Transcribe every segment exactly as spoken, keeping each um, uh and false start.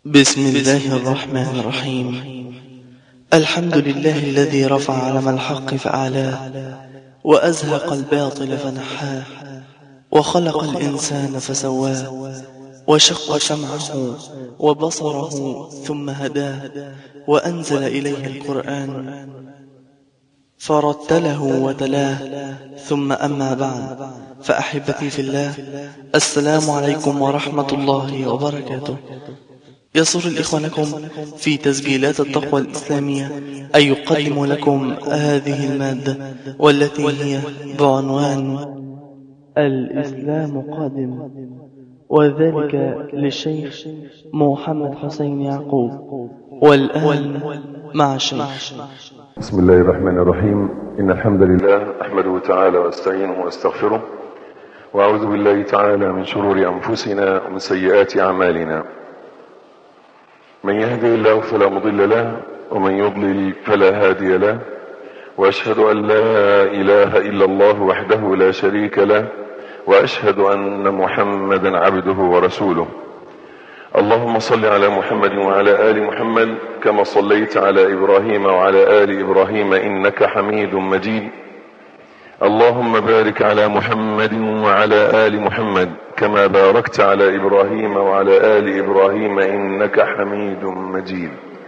بسم الله الرحمن الرحيم. الحمد لله الذي رفع علم الحق فأعلاه، وأزهق الباطل فنحاه، وخلق الإنسان فسواه، وشق سمعه وبصره ثم هداه، وأنزل إليه القرآن فرتله وتلاه. ثم أما بعد، فأحبتي في الله، السلام عليكم ورحمة الله وبركاته. يسر الإخوة لكم في تسجيلات التقوى الإسلامية أن يقدم لكم هذه المادة، والتي هي بعنوان الإسلام قادم، وذلك للشيخ محمد حسين يعقوب. والآن مع الشيخ. بسم الله الرحمن الرحيم. إن الحمد لله أحمده تعالى واستعينه واستغفره، وأعوذ بالله تعالى من شرور أنفسنا ومن سيئات أعمالنا. من يهدي الله فلا مضل له، ومن يضلل فلا هادي له، وأشهد أن لا إله إلا الله وحده لا شريك له، وأشهد أن محمدا عبده ورسوله. اللهم صل على محمد وعلى آل محمد كما صليت على إبراهيم وعلى آل إبراهيم إنك حميد مجيد. اللهم بارك على محمد وعلى آل محمد كما باركت على إبراهيم وعلى آل إبراهيم إنك حميد مجيد.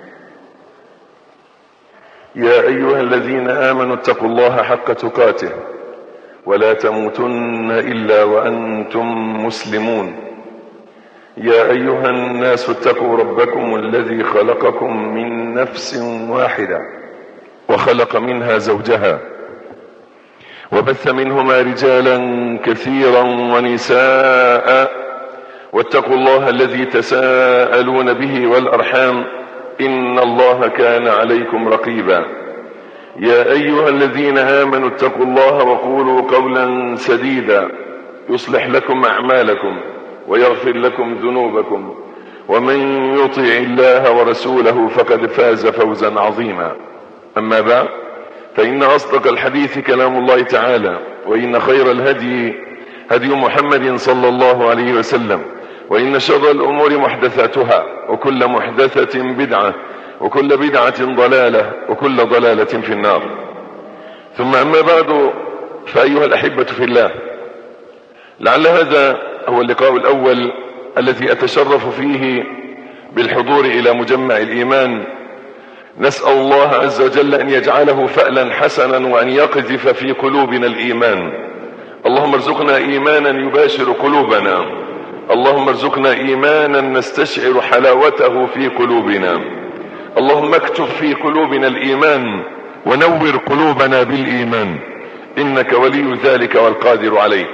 يا أيها الذين آمنوا اتقوا الله حق تقاته ولا تموتن إلا وأنتم مسلمون. يا أيها الناس اتقوا ربكم الذي خلقكم من نفس واحدة وخلق منها زوجها، وبث منهما رجالا كثيرا ونساء، واتقوا الله الذي تساءلون به والأرحام إن الله كان عليكم رقيبا. يا أيها الذين آمنوا اتقوا الله وقولوا قولا سديدا يصلح لكم أعمالكم ويغفر لكم ذنوبكم، ومن يطع الله ورسوله فقد فاز فوزا عظيما. أما بعد، فإن أصدق الحديث كلام الله تعالى، وإن خير الهدي هدي محمد صلى الله عليه وسلم، وإن شر الأمور محدثاتها، وكل محدثة بدعة، وكل بدعة ضلالة، وكل ضلالة في النار. ثم أما بعد، فأيها الأحبة في الله، لعل هذا هو اللقاء الأول الذي أتشرف فيه بالحضور إلى مجمع الإيمان. نسأل الله عز وجل أن يجعله فألا حسنا، وأن يقذف في قلوبنا الإيمان. اللهم ارزقنا إيمانا يباشر قلوبنا، اللهم ارزقنا إيمانا نستشعر حلاوته في قلوبنا. اللهم اكتب في قلوبنا الإيمان، ونور قلوبنا بالإيمان، إنك ولي ذلك والقادر عليه.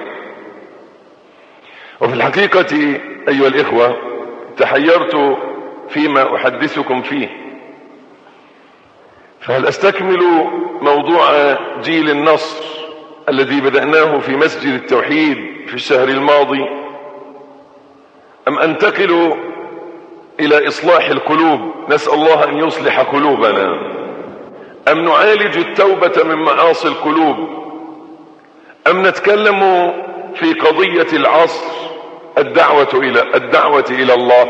وفي الحقيقة أيها الإخوة، تحيرت فيما أحدثكم فيه، فهل أستكمل موضوع جيل النصر الذي بدأناه في مسجد التوحيد في الشهر الماضي، أم أنتقل إلى إصلاح القلوب؟ نسأل الله أن يصلح قلوبنا. أم نعالج التوبة من معاصي القلوب؟ أم نتكلم في قضية العصر، الدعوة إلى الدعوة إلى الله؟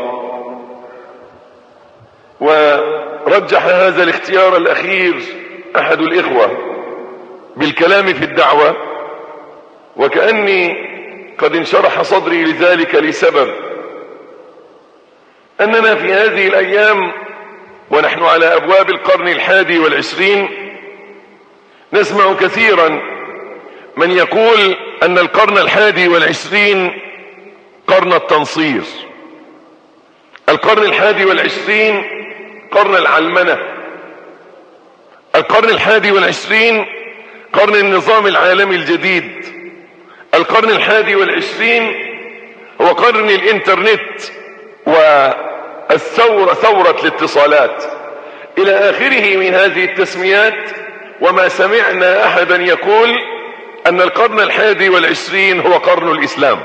ورجح هذا الاختيار الأخير أحد الإخوة بالكلام في الدعوة، وكأني قد انشرح صدري لذلك لسبب أننا في هذه الأيام ونحن على أبواب القرن الحادي والعشرين نسمع كثيرا من يقول أن القرن الحادي والعشرين قرن التنصير، القرن الحادي والعشرين قرن العلمنة، القرن الحادي والعشرين قرن النظام العالمي الجديد، القرن الحادي والعشرين هو قرن الانترنت والثورة، ثورة الاتصالات، إلى آخره من هذه التسميات. وما سمعنا أحدا يقول أن القرن الحادي والعشرين هو قرن الإسلام،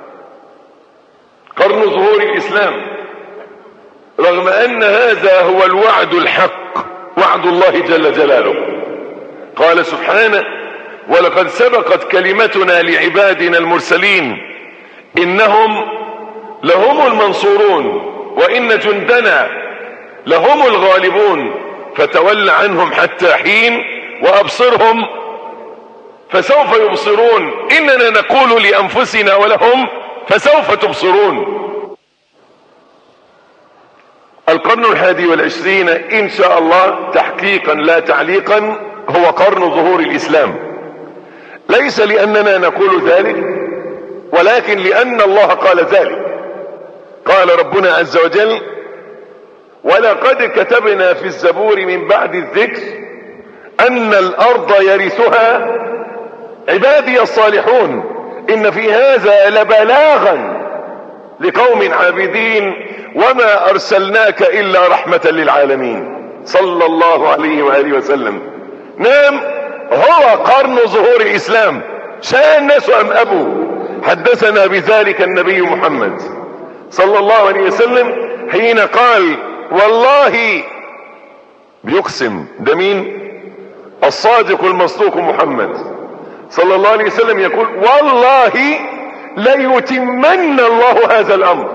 قرن ظهور الإسلام، رغم أن هذا هو الوعد الحق، وعد الله جل جلاله. قال سبحانه: ولقد سبقت كلمتنا لعبادنا المرسلين إنهم لهم المنصورون وإن جندنا لهم الغالبون فتول عنهم حتى حين وأبصرهم فسوف يبصرون إننا نقول لأنفسنا ولهم فسوف تبصرون. القرن الحادي والعشرين إن شاء الله تحقيقا لا تعليقا هو قرن ظهور الإسلام، ليس لأننا نقول ذلك ولكن لأن الله قال ذلك. قال ربنا عز وجل: ولقد كتبنا في الزبور من بعد الذكر أن الأرض يرثها عبادي الصالحون إن في هذا لبلاغا لقوم عابدين وما أرسلناك إلا رحمة للعالمين. صلى الله عليه وآله وسلم. نعم، هو قرن ظهور الإسلام، شاء الناس أم أبوا. حدثنا بذلك النبي محمد صلى الله عليه وسلم حين قال: والله، بيقسم، ده مين؟ الصادق المصدوق محمد صلى الله عليه وسلم يقول: والله ليتمن الله هذا الأمر.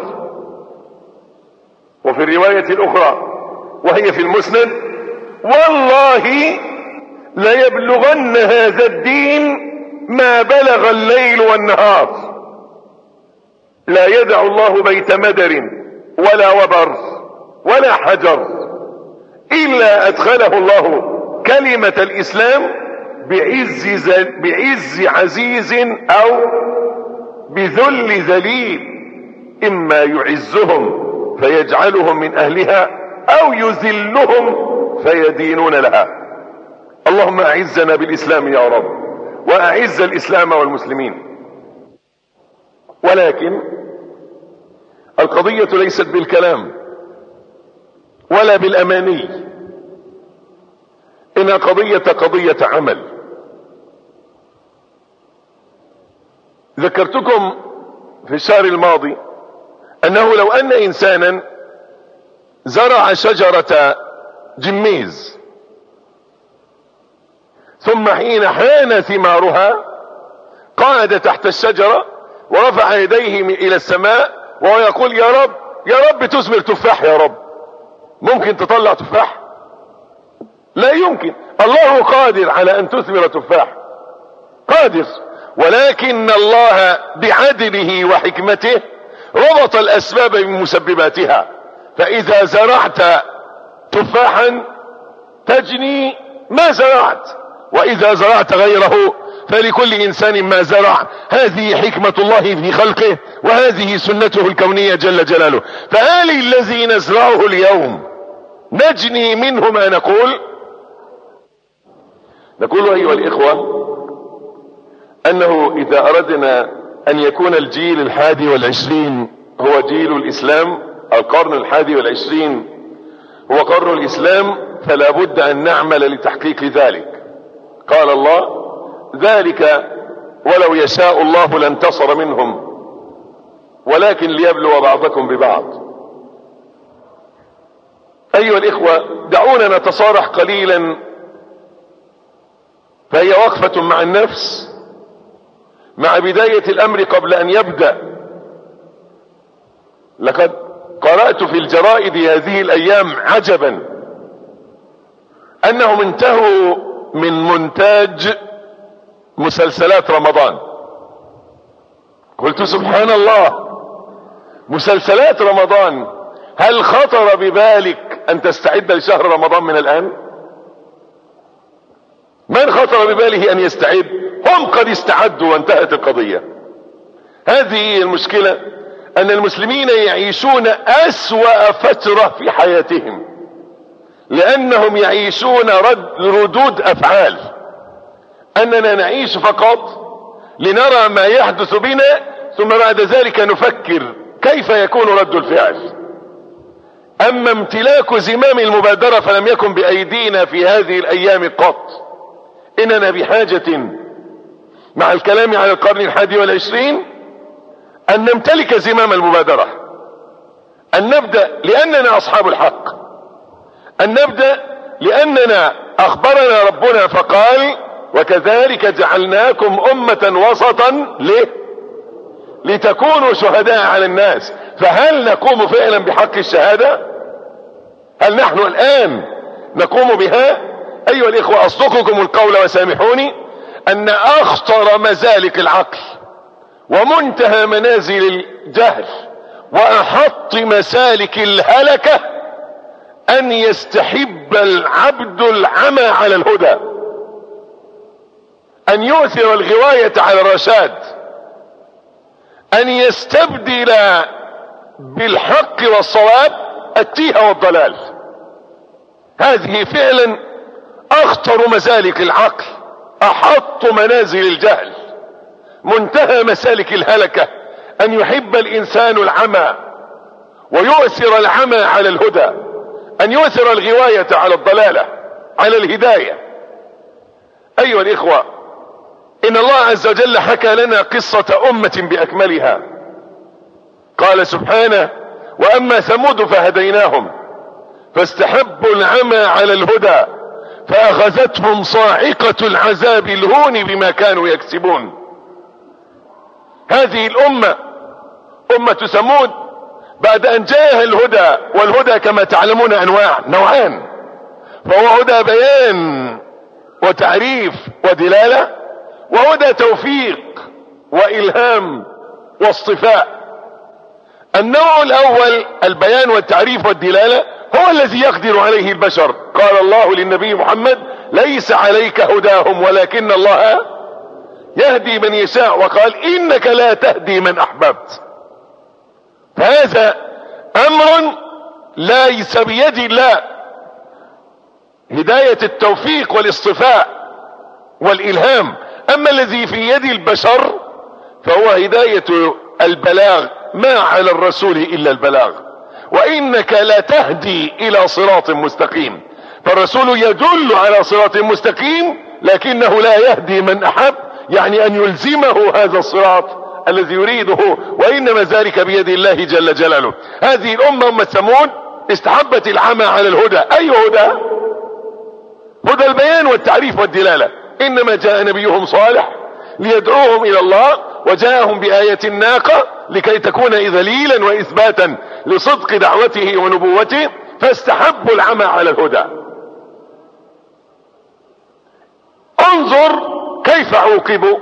وفي الرواية الأخرى وهي في المسند: والله ليبلغن هذا الدين ما بلغ الليل والنهار، لا يدع الله بيت مدر ولا وبر ولا حجر إلا أدخله الله كلمة الإسلام بعز, بعز عزيز أو بذل ذليل، إما يعزهم فيجعلهم من أهلها أو يذلهم فيدينون لها. اللهم أعزنا بالإسلام يا رب، وأعز الإسلام والمسلمين. ولكن القضية ليست بالكلام ولا بالأماني، إنها قضية قضية عمل. ذكرتكم في الشهر الماضي أنه لو أن إنسانا زرع شجرة جميز ثم حين حان ثمارها قعد تحت الشجرة ورفع يديه إلى السماء وهو يقول: يا رب يا رب تثمر تفاح، يا رب. ممكن تطلع تفاح؟ لا يمكن. الله قادر على أن تثمر تفاح، قادر، ولكن الله بعدله وحكمته ربط الأسباب بمسبباتها. فإذا زرعت تفاحا تجني ما زرعت، وإذا زرعت غيره فلكل إنسان ما زرع. هذه حكمة الله في خلقه، وهذه سنته الكونية جل جلاله. فهل الذي نزرعه اليوم نجني منه ما نقول؟ نقول أيها الإخوة أنه إذا أردنا أن يكون الجيل الحادي والعشرين هو جيل الإسلام، القرن الحادي والعشرين هو قرن الإسلام، فلا بد أن نعمل لتحقيق ذلك. قال الله: ذلك ولو يشاء الله لانتصر منهم ولكن ليبلو بعضكم ببعض. أيها الإخوة، دعونا نتصارح قليلا، فهي وقفة مع النفس مع بداية الأمر قبل أن يبدأ. لقد قرأت في الجرائد هذه الأيام عجبا أنهم انتهوا من مونتاج مسلسلات رمضان. قلت سبحان الله، مسلسلات رمضان، هل خطر ببالك أن تستعد لشهر رمضان من الآن؟ من خطر بباله أن يستعد؟ هم قد استعدوا وانتهت القضية. هذه المشكلة، أن المسلمين يعيشون أسوأ فترة في حياتهم، لأنهم يعيشون رد ردود أفعال، أننا نعيش فقط لنرى ما يحدث بنا ثم بعد ذلك نفكر كيف يكون رد الفعل. أما امتلاك زمام المبادرة فلم يكن بأيدينا في هذه الأيام قط. إننا بحاجة مع الكلام على القرن الحادي والعشرين أن نمتلك زمام المبادرة، أن نبدأ لأننا أصحاب الحق، أن نبدأ لأننا أخبرنا ربنا فقال: وكذلك جعلناكم أمة وسطا ليه؟ لتكونوا شهداء على الناس. فهل نقوم فعلا بحق الشهادة؟ هل نحن الآن نقوم بها؟ أيها الإخوة، أصدقكم القول وسامحوني أن أخطر مزالق العقل ومنتهى منازل الجهل وأحط مسالك الهلكة أن يستحب العبد العمى على الهدى، أن يؤثر الغواية على الرشاد، أن يستبدل بالحق والصواب التيه والضلال. هذه فعلا أخطر مسالك العقل، أحط منازل الجهل، منتهى مسالك الهلكة، أن يحب الإنسان العمى ويؤثر العمى على الهدى، أن يؤثر الغواية على الضلالة على الهداية. أيها الإخوة، إن الله عز وجل حكى لنا قصة أمة بأكملها. قال سبحانه: وأما ثمود فهديناهم فاستحبوا العمى على الهدى فأخذتهم صاعقة العذاب الهون بما كانوا يكسبون. هذه الأمة أمة ثمود بعد أن جاءها الهدى، والهدى كما تعلمون أنواع نوعان، فهو هدى بيان وتعريف ودلالة، وهدى توفيق وإلهام واصطفاء. النوع الأول البيان والتعريف والدلالة هو الذي يقدر عليه البشر. قال الله للنبي محمد: ليس عليك هداهم ولكن الله يهدي من يشاء، وقال: إنك لا تهدي من أحببت. فهذا أمر ليس بيد الله، هداية التوفيق والاصطفاء والإلهام. أما الذي في يد البشر فهو هداية البلاغ، ما على الرسول إلا البلاغ، وإنك لا تهدي إلى صراط مستقيم. فالرسول يدل على صراط مستقيم لكنه لا يهدي من أحب، يعني أن يلزمه هذا الصراط الذي يريده، وإنما ذلك بيد الله جل جلاله. هذه الأمة أمة ثمود استحبت العمى على الهدى. أي هدى؟ هدى البيان والتعريف والدلالة. إنما جاء نبيهم صالح ليدعوهم إلى الله، وجاءهم بآية الناقة لكي تكون ذليلا وإثباتا لصدق دعوته ونبوته، فاستحبوا العمى على الهدى. انظر كيف عوقبوا،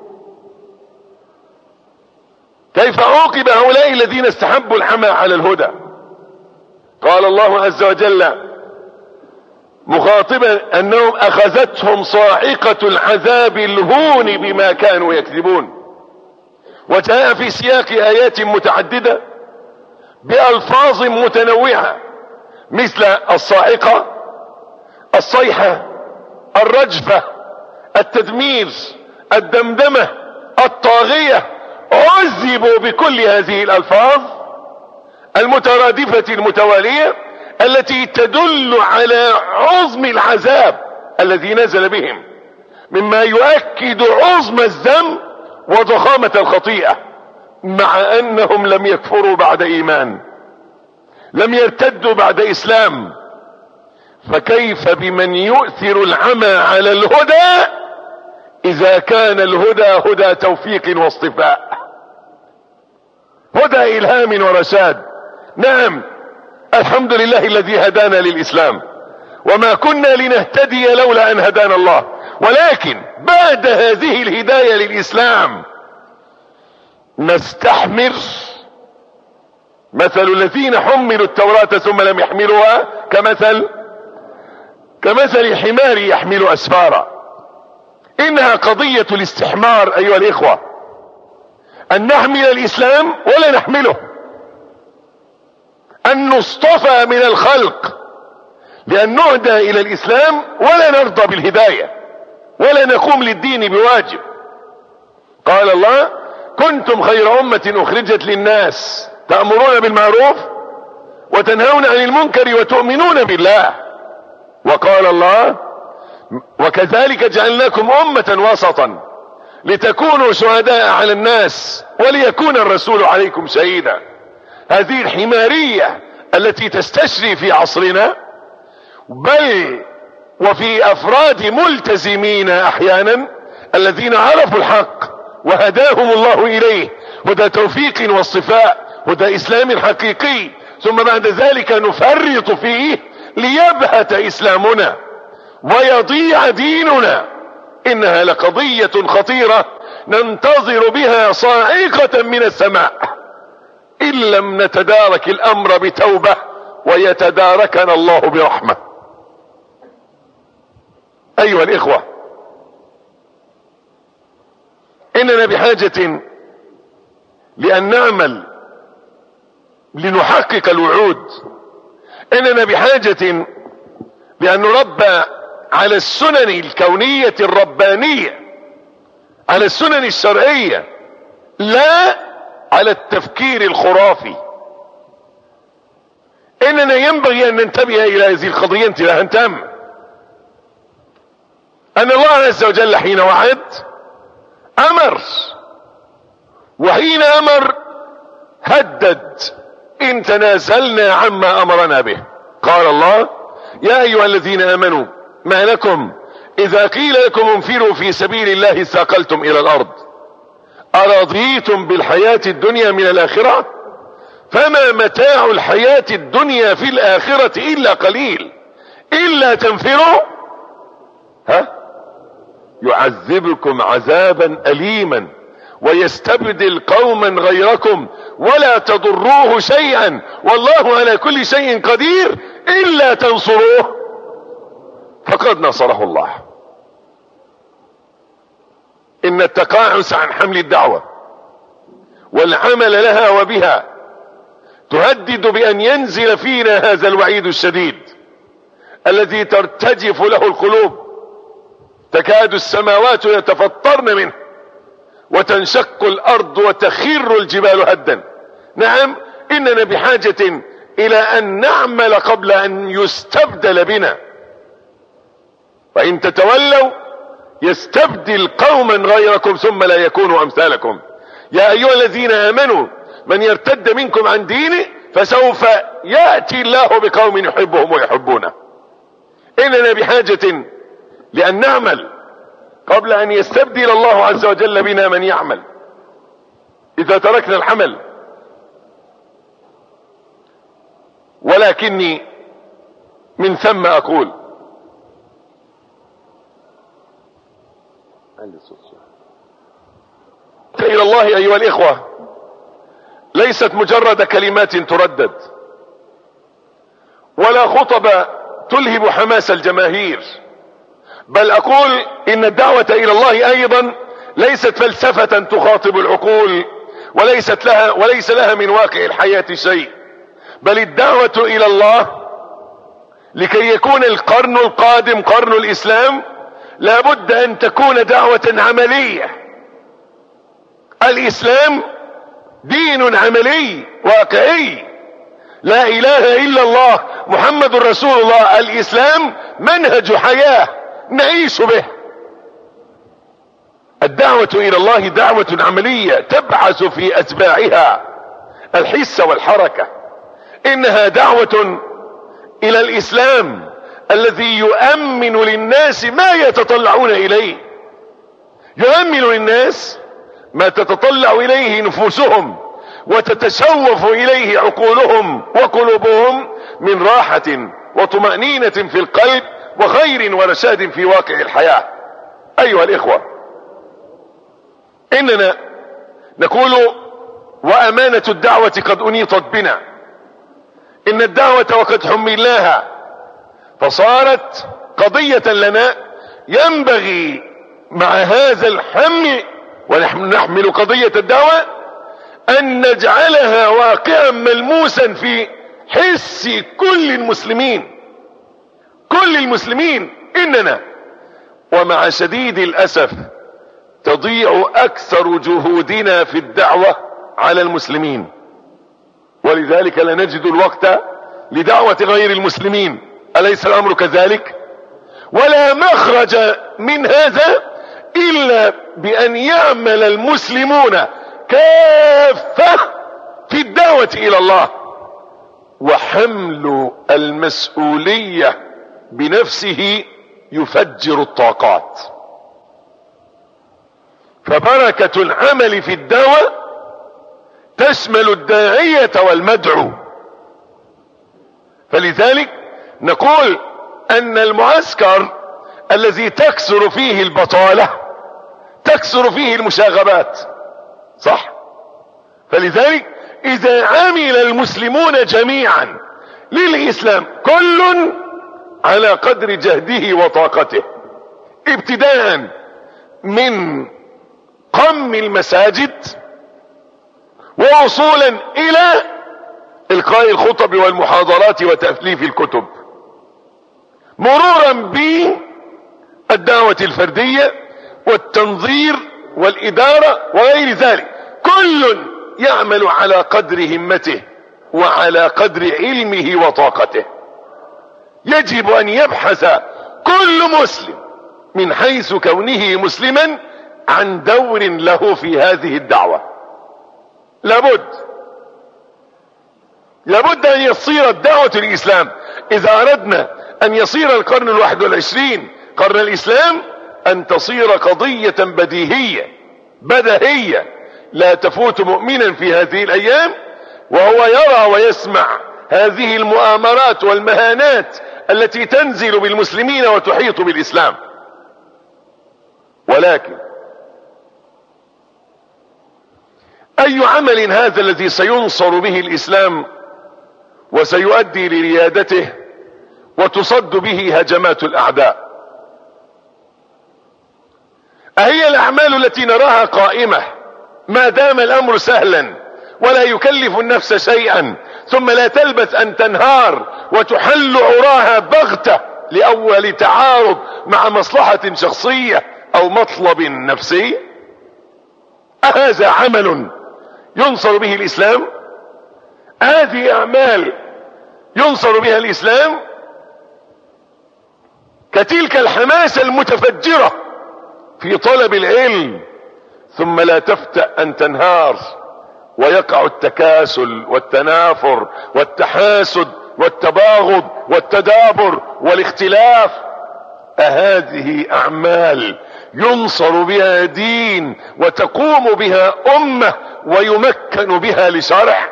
كيف عوقب هؤلاء الذين استحبوا العمى على الهدى. قال الله عز وجل مخاطبا انهم اخذتهم صاعقة العذاب الهون بما كانوا يكذبون. وجاء في سياق ايات متعددة بألفاظ متنوعة، مثل الصاعقة، الصيحة، الرجفة، التدمير، الدمدمة، الطاغية. عذبوا بكل هذه الألفاظ المترادفة المتوالية التي تدل على عظم العذاب الذي نزل بهم، مما يؤكد عظم الذنب وضخامة الخطيئة، مع أنهم لم يكفروا بعد إيمان، لم يرتدوا بعد إسلام. فكيف بمن يؤثر العمى على الهدى إذا كان الهدى هدى توفيق واصطفاء، هدى إلهام ورشاد. نعم، الحمد لله الذي هدانا للإسلام، وما كنا لنهتدي لولا أن هدانا الله. ولكن بعد هذه الهداية للإسلام نستحمر مثل الذين حملوا التوراة ثم لم يحملوها كمثل كمثل حمار يحمل أسفارا. إنها قضية الاستحمار أيها الإخوة، أن نحمل الإسلام ولا نحمله، أن نصطفى من الخلق لأن نهدى إلى الإسلام ولا نرضى بالهداية ولا نقوم للدين بواجب. قال الله: كنتم خير أمة أخرجت للناس تأمرون بالمعروف وتنهون عن المنكر وتؤمنون بالله. وقال الله: وكذلك جعلناكم أمة وسطا لتكونوا شهداء على الناس وليكون الرسول عليكم شهيدا. هذه الحمارية التي تستشري في عصرنا، بل وفي أفراد ملتزمين أحيانا الذين عرفوا الحق وهداهم الله إليه هدى توفيق واصطفاء هدى اسلام حقيقي، ثم بعد ذلك نفرط فيه ليبهت اسلامنا ويضيع ديننا. انها لقضية خطيرة ننتظر بها صاعقة من السماء ان لم نتدارك الامر بتوبة ويتداركنا الله برحمة. ايها الاخوة، اننا بحاجة لان نعمل لنحقق الوعود. اننا بحاجة لان نربى على السنن الكونية الربانية، على السنن الشرعية، لا على التفكير الخرافي. اننا ينبغي ان ننتبه الى هذه القضية انتباها تاما، ان الله عز وجل حين وعد امر، وحين امر هدد ان تنازلنا عما امرنا به. قال الله: يا ايها الذين امنوا ما لكم اذا قيل لكم انفروا في سبيل الله ثاقلتم الى الارض ارضيتم بالحياة الدنيا من الاخرة فما متاع الحياة الدنيا في الاخرة الا قليل الا تنفروا ها يعذبكم عذابا اليما ويستبدل قوما غيركم ولا تضروه شيئا والله على كل شيء قدير الا تنصروه فقد نصره الله. ان التقاعس عن حمل الدعوة والعمل لها وبها تهدد بان ينزل فينا هذا الوعيد الشديد الذي ترتجف له القلوب، تكاد السماوات يتفطرن منه وتنشق الارض وتخر الجبال هدا. نعم، اننا بحاجة الى ان نعمل قبل ان يستبدل بنا، وان تتولوا يستبدل قوما غيركم ثم لا يكونوا امثالكم. يا ايها الذين امنوا من يرتد منكم عن دينه فسوف يأتي الله بقوم يحبهم ويحبونه. اننا بحاجة لان نعمل قبل ان يستبدل الله عز وجل بنا من يعمل. اذا تركنا العمل، ولكني من ثم اقول الى الله ايها الاخوة ليست مجرد كلمات تردد ولا خطب تلهب حماس الجماهير، بل اقول ان الدعوة الى الله ايضا ليست فلسفة تخاطب العقول وليست لها وليس لها من واقع الحياة شيء، بل الدعوة الى الله لكي يكون القرن القادم قرن الاسلام لابد ان تكون دعوة عملية. الاسلام دين عملي واقعي، لا اله الا الله محمد رسول الله. الاسلام منهج حياة نعيش به. الدعوة الى الله دعوة عملية تبعث في اتباعها الحس والحركة. انها دعوة الى الاسلام الذي يؤمن للناس ما يتطلعون اليه، يؤمن للناس ما تتطلع اليه نفوسهم وتتشوف اليه عقولهم وقلوبهم من راحة وطمأنينة في القلب وخير ورشاد في واقع الحياة. ايها الاخوة، اننا نقول وامانة الدعوة قد انيطت بنا. ان الدعوة وقد حملناها فصارت قضية لنا، ينبغي مع هذا الحمل ونحن نحمل قضية الدعوة ان نجعلها واقعا ملموسا في حس كل المسلمين، كل المسلمين. اننا ومع شديد الاسف تضيع اكثر جهودنا في الدعوة على المسلمين، ولذلك لا نجد الوقت لدعوة غير المسلمين. أليس الامر كذلك؟ ولا مخرج من هذا الا بان يعمل المسلمون كافة في الدعوة الى الله، وحمل المسؤولية بنفسه يفجر الطاقات. فبركة العمل في الدعوة تشمل الداعية والمدعو. فلذلك نقول ان المعسكر الذي تكثر فيه البطالة تكثر فيه المشاغبات، صح؟ فلذلك اذا عمل المسلمون جميعا للاسلام كل على قدر جهده وطاقته، ابتداء من قم المساجد ووصولا الى القاء الخطب والمحاضرات وتأليف الكتب، مرورا بالدعوة الفردية والتنظير والإدارة وغير ذلك، كل يعمل على قدر همته وعلى قدر علمه وطاقته. يجب ان يبحث كل مسلم من حيث كونه مسلما عن دور له في هذه الدعوة. لابد لابد ان يصير الدعوة الاسلام، اذا اردنا ان يصير القرن الواحد والعشرين قرن الاسلام، ان تصير قضية بديهية بديهية لا تفوت مؤمنا في هذه الايام وهو يرى ويسمع هذه المؤامرات والمهانات التي تنزل بالمسلمين وتحيط بالاسلام. ولكن اي عمل هذا الذي سينصر به الاسلام وسيؤدي لريادته وتصد به هجمات الاعداء؟ اهي الاعمال التي نراها قائمة ما دام الامر سهلا ولا يكلف النفس شيئا، ثم لا تلبث ان تنهار وتحل عراها بغتة لاول تعارض مع مصلحة شخصية او مطلب نفسي؟ اهذا عمل ينصر به الاسلام؟ هذه اعمال ينصر بها الاسلام؟ كتلك الحماسة المتفجرة في طلب العلم ثم لا تفتأ ان تنهار ويقع التكاسل والتنافر والتحاسد والتباغض والتدابر والاختلاف. أهذه اعمال ينصر بها دين وتقوم بها امة ويمكن بها لشرع؟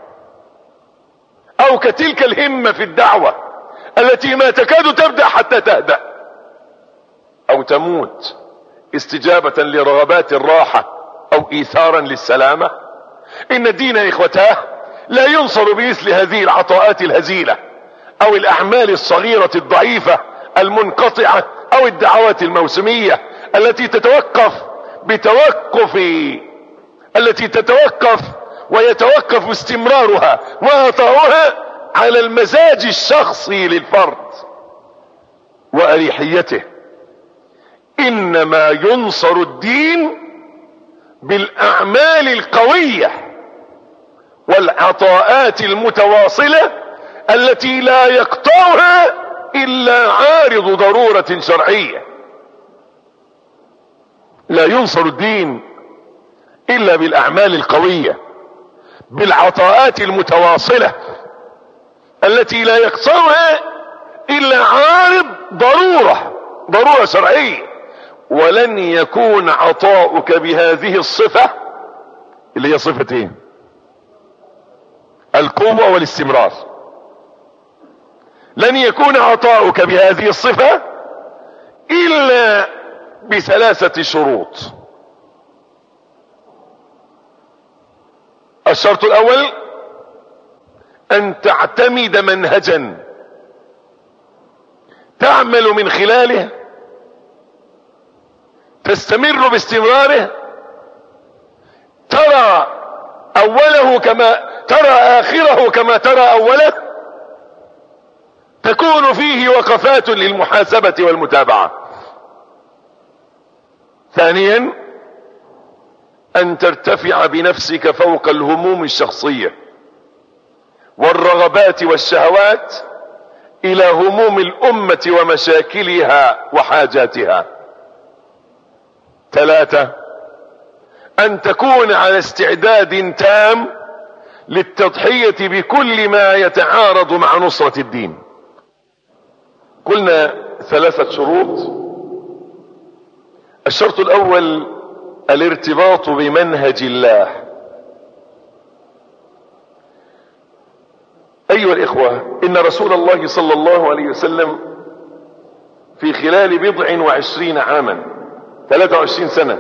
او كتلك الهمة في الدعوة التي ما تكاد تبدأ حتى تهدأ او تموت استجابة لرغبات الراحة او ايثارا للسلامة؟ ان الدين يا اخوتاه لا ينصر بمثل هذه العطاءات الهزيلة او الاعمال الصغيرة الضعيفة المنقطعة او الدعوات الموسمية التي تتوقف بتوقف التي تتوقف ويتوقف استمرارها وعطاؤها على المزاج الشخصي للفرد واريحيته. انما ينصر الدين بالاعمال القوية والعطاءات المتواصلة التي لا يقطعها الا عارض ضرورة شرعية. لا ينصر الدين الا بالاعمال القوية بالعطاءات المتواصلة التي لا يقطعها الا عارض ضرورة ضرورة شرعية. ولن يكون عطاؤك بهذه الصفة اللي هي صفتين: القوة والاستمرار. لن يكون عطاؤك بهذه الصفة الا بثلاثة شروط. الشرط الاول ان تعتمد منهجا تعمل من خلاله تستمر باستمراره، ترى اوله كما ترى اخره كما ترى اوله، تكون فيه وقفات للمحاسبة والمتابعة. ثانيا ان ترتفع بنفسك فوق الهموم الشخصية والرغبات والشهوات الى هموم الامة ومشاكلها وحاجاتها. ثلاثة ان تكون على استعداد تام للتضحية بكل ما يتعارض مع نصرة الدين. قلنا ثلاثة شروط. الشرط الاول الارتباط بمنهج الله أيها الإخوة، إن رسول الله صلى الله عليه وسلم في خلال بضع وعشرين عاما ثلاثة وعشرين سنة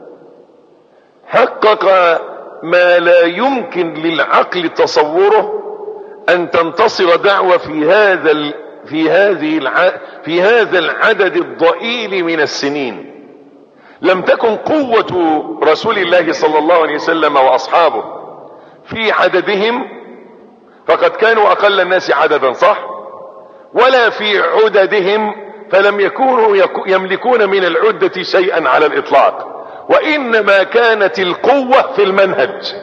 حقق ما لا يمكن للعقل تصوره أن تنتصر دعوة في هذا ال... في هذه الع... في هذا العدد الضئيل من السنين. لم تكن قوة رسول الله صلى الله عليه وسلم وأصحابه في عددهم، فقد كانوا أقل الناس عددا صح، ولا في عددهم، فلم يكونوا يملكون من العدة شيئا على الإطلاق، وإنما كانت القوة في المنهج،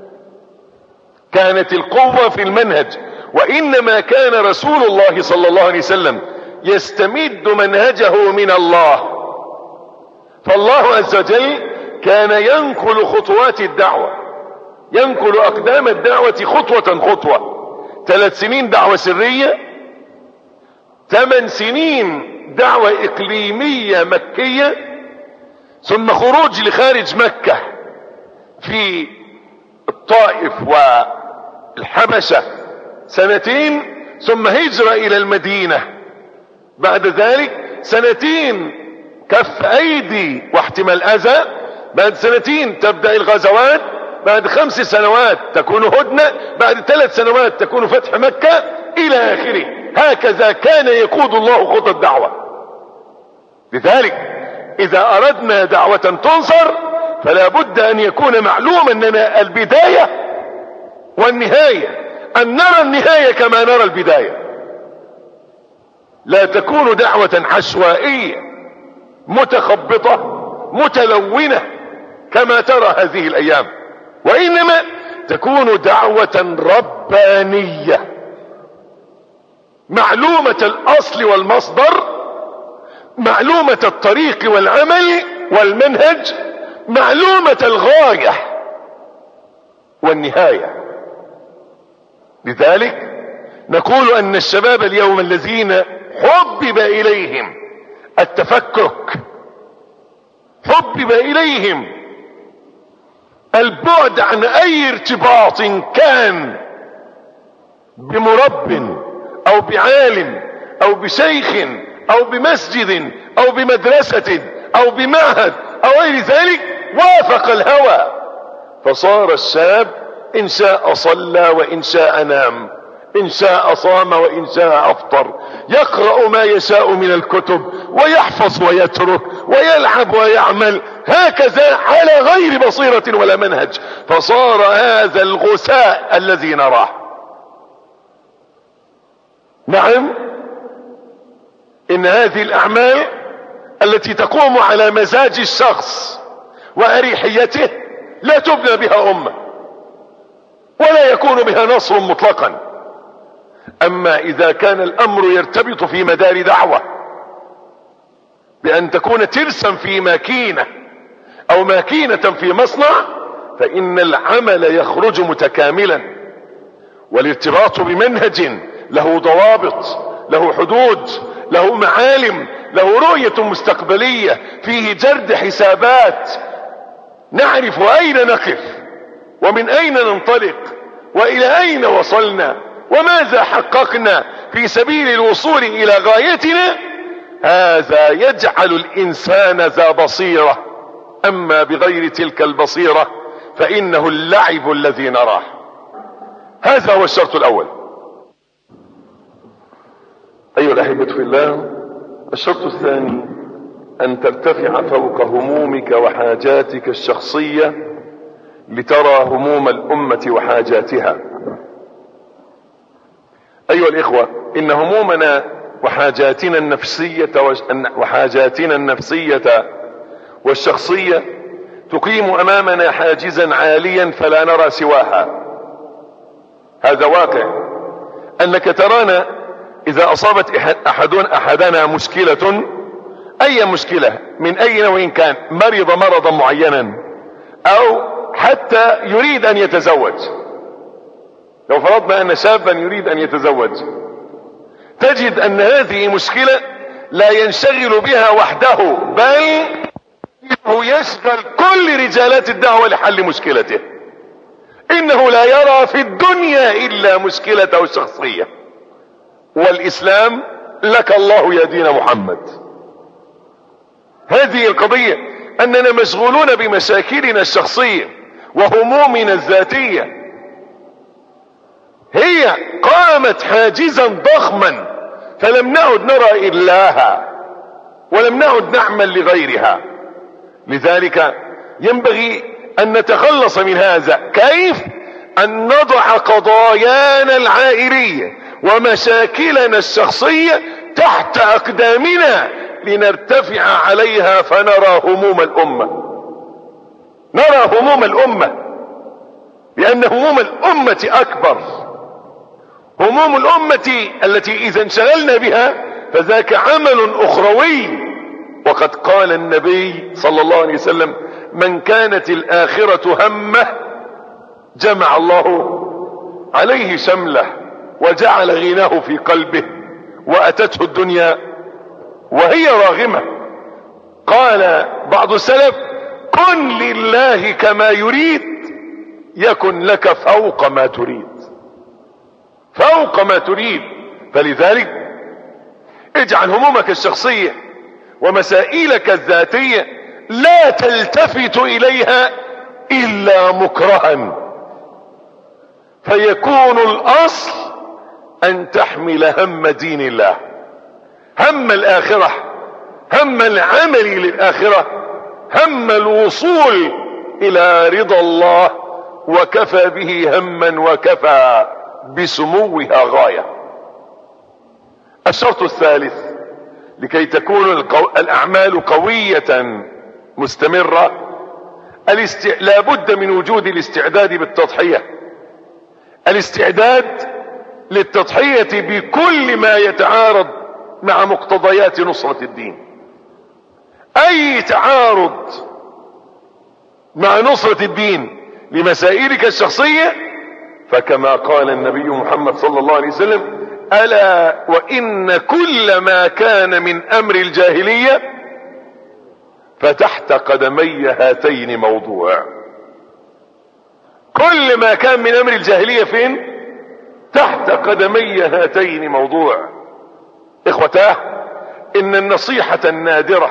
كانت القوة في المنهج وإنما كان رسول الله صلى الله عليه وسلم يستمد منهجه من الله. فالله عز وجل كان ينقل خطوات الدعوة، ينقل أقدام الدعوة خطوة خطوة. ثلاث سنين دعوة سرية، ثمان سنين دعوة إقليمية مكية، ثم خروج لخارج مكة في الطائف والحبشة سنتين، ثم هجرة إلى المدينة، بعد ذلك سنتين كف أيدي واحتمال أذى، بعد سنتين تبدأ الغزوات، بعد خمس سنوات تكون هدنة، بعد ثلاث سنوات تكون فتح مكة إلى آخره. هكذا كان يقود الله خطى الدعوة. لذلك إذا أردنا دعوة تنصر فلا بد أن يكون معلوما لنا البداية والنهاية، أن نرى النهاية كما نرى البداية. لا تكون دعوة عشوائية متخبطة متلونة كما ترى هذه الأيام، وإنما تكون دعوة ربانية معلومة الأصل والمصدر، معلومة الطريق والعمل والمنهج، معلومة الغاية والنهاية. لذلك نقول أن الشباب اليوم الذين حبب إليهم التفكك، حبب إليهم البعد عن أي ارتباط كان بمرب أو بعالم أو بشيخ أو بمسجد أو بمدرسة أو بمعهد أو غير ذلك، وافق الهوى، فصار الشاب إن شاء صلى وإن شاء نام، إن شاء صام وإن شاء أفطر، يقرأ ما يشاء من الكتب ويحفظ ويترك ويلعب ويعمل، هكذا على غير بصيرة ولا منهج. فصار هذا الغثاء الذي نراه. نعم، إن هذه الأعمال التي تقوم على مزاج الشخص وأريحيته لا تبنى بها أمة ولا يكون بها نصر مطلقا. أما إذا كان الأمر يرتبط في مدار دعوة بأن تكون ترسا في ماكينة أو ماكينة في مصنع، فإن العمل يخرج متكاملا، والارتباط بمنهج له ضوابط، له حدود، له معالم، له رؤية مستقبلية، فيه جرد حسابات، نعرف أين نقف ومن أين ننطلق وإلى أين وصلنا وماذا حققنا في سبيل الوصول إلى غايتنا. هذا يجعل الإنسان ذا بصيرة. أما بغير تلك البصيرة فإنه اللعب الذي نراه. هذا هو الشرط الأول. أيها الأحبة في الله، الشرط الثاني أن ترتفع فوق همومك وحاجاتك الشخصية لترى هموم الأمة وحاجاتها. أيها الإخوة، إن همومنا وحاجاتنا النفسية وحاجاتنا النفسية والشخصية تقيم أمامنا حاجزا عاليا فلا نرى سواها. هذا واقع، أنك ترانا إذا أصابت أحد أحدنا مشكلة، أي مشكلة من أي نوع كان، مرض مرضا معينا أو حتى يريد أن يتزوج، لو فرضنا أن شابا يريد أن يتزوج، تجد أن هذه مشكلة لا ينشغل بها وحده، بل يشغل كل رجالات الدعوة لحل مشكلته. انه لا يرى في الدنيا الا مشكلته الشخصية. والاسلام لك الله يا دين محمد. هذه القضية، اننا مشغولون بمشاكلنا الشخصية وهمومنا الذاتية، هي قامت حاجزا ضخما، فلم نعد نرى إلاها ولم نعد نعمل لغيرها. لذلك ينبغي ان نتخلص من هذا. كيف؟ ان نضع قضايانا العائلية ومشاكلنا الشخصية تحت اقدامنا لنرتفع عليها فنرى هموم الامة. نرى هموم الامة، لان هموم الامة اكبر. هموم الامة التي اذا انشغلنا بها فذاك عمل اخروي. وقد قال النبي صلى الله عليه وسلم: من كانت الاخرة همه جمع الله عليه شمله وجعل غناه في قلبه واتته الدنيا وهي راغمة. قال بعض السلف: كن لله كما يريد يكن لك فوق ما تريد. فوق ما تريد. فلذلك اجعل همومك الشخصية ومسائلك الذاتية لا تلتفت اليها الا مكرها، فيكون الاصل ان تحمل هم دين الله، هم الاخرة، هم العمل للاخرة، هم الوصول الى رضا الله، وكفى به هما وكفى بسموها غاية. الشرط الثالث لكي تكون القو... الاعمال قوية مستمرة، الاست... لا بد من وجود الاستعداد بالتضحية. الاستعداد للتضحية بكل ما يتعارض مع مقتضيات نصرة الدين. اي تعارض مع نصرة الدين لمسائلك الشخصية، فكما قال النبي محمد صلى الله عليه وسلم: ألا وإن كل ما كان من أمر الجاهلية فتحت قدمي هاتين موضوع. كل ما كان من أمر الجاهلية فين؟ تحت قدمي هاتين موضوع. إخوتاه، إن النصيحة النادرة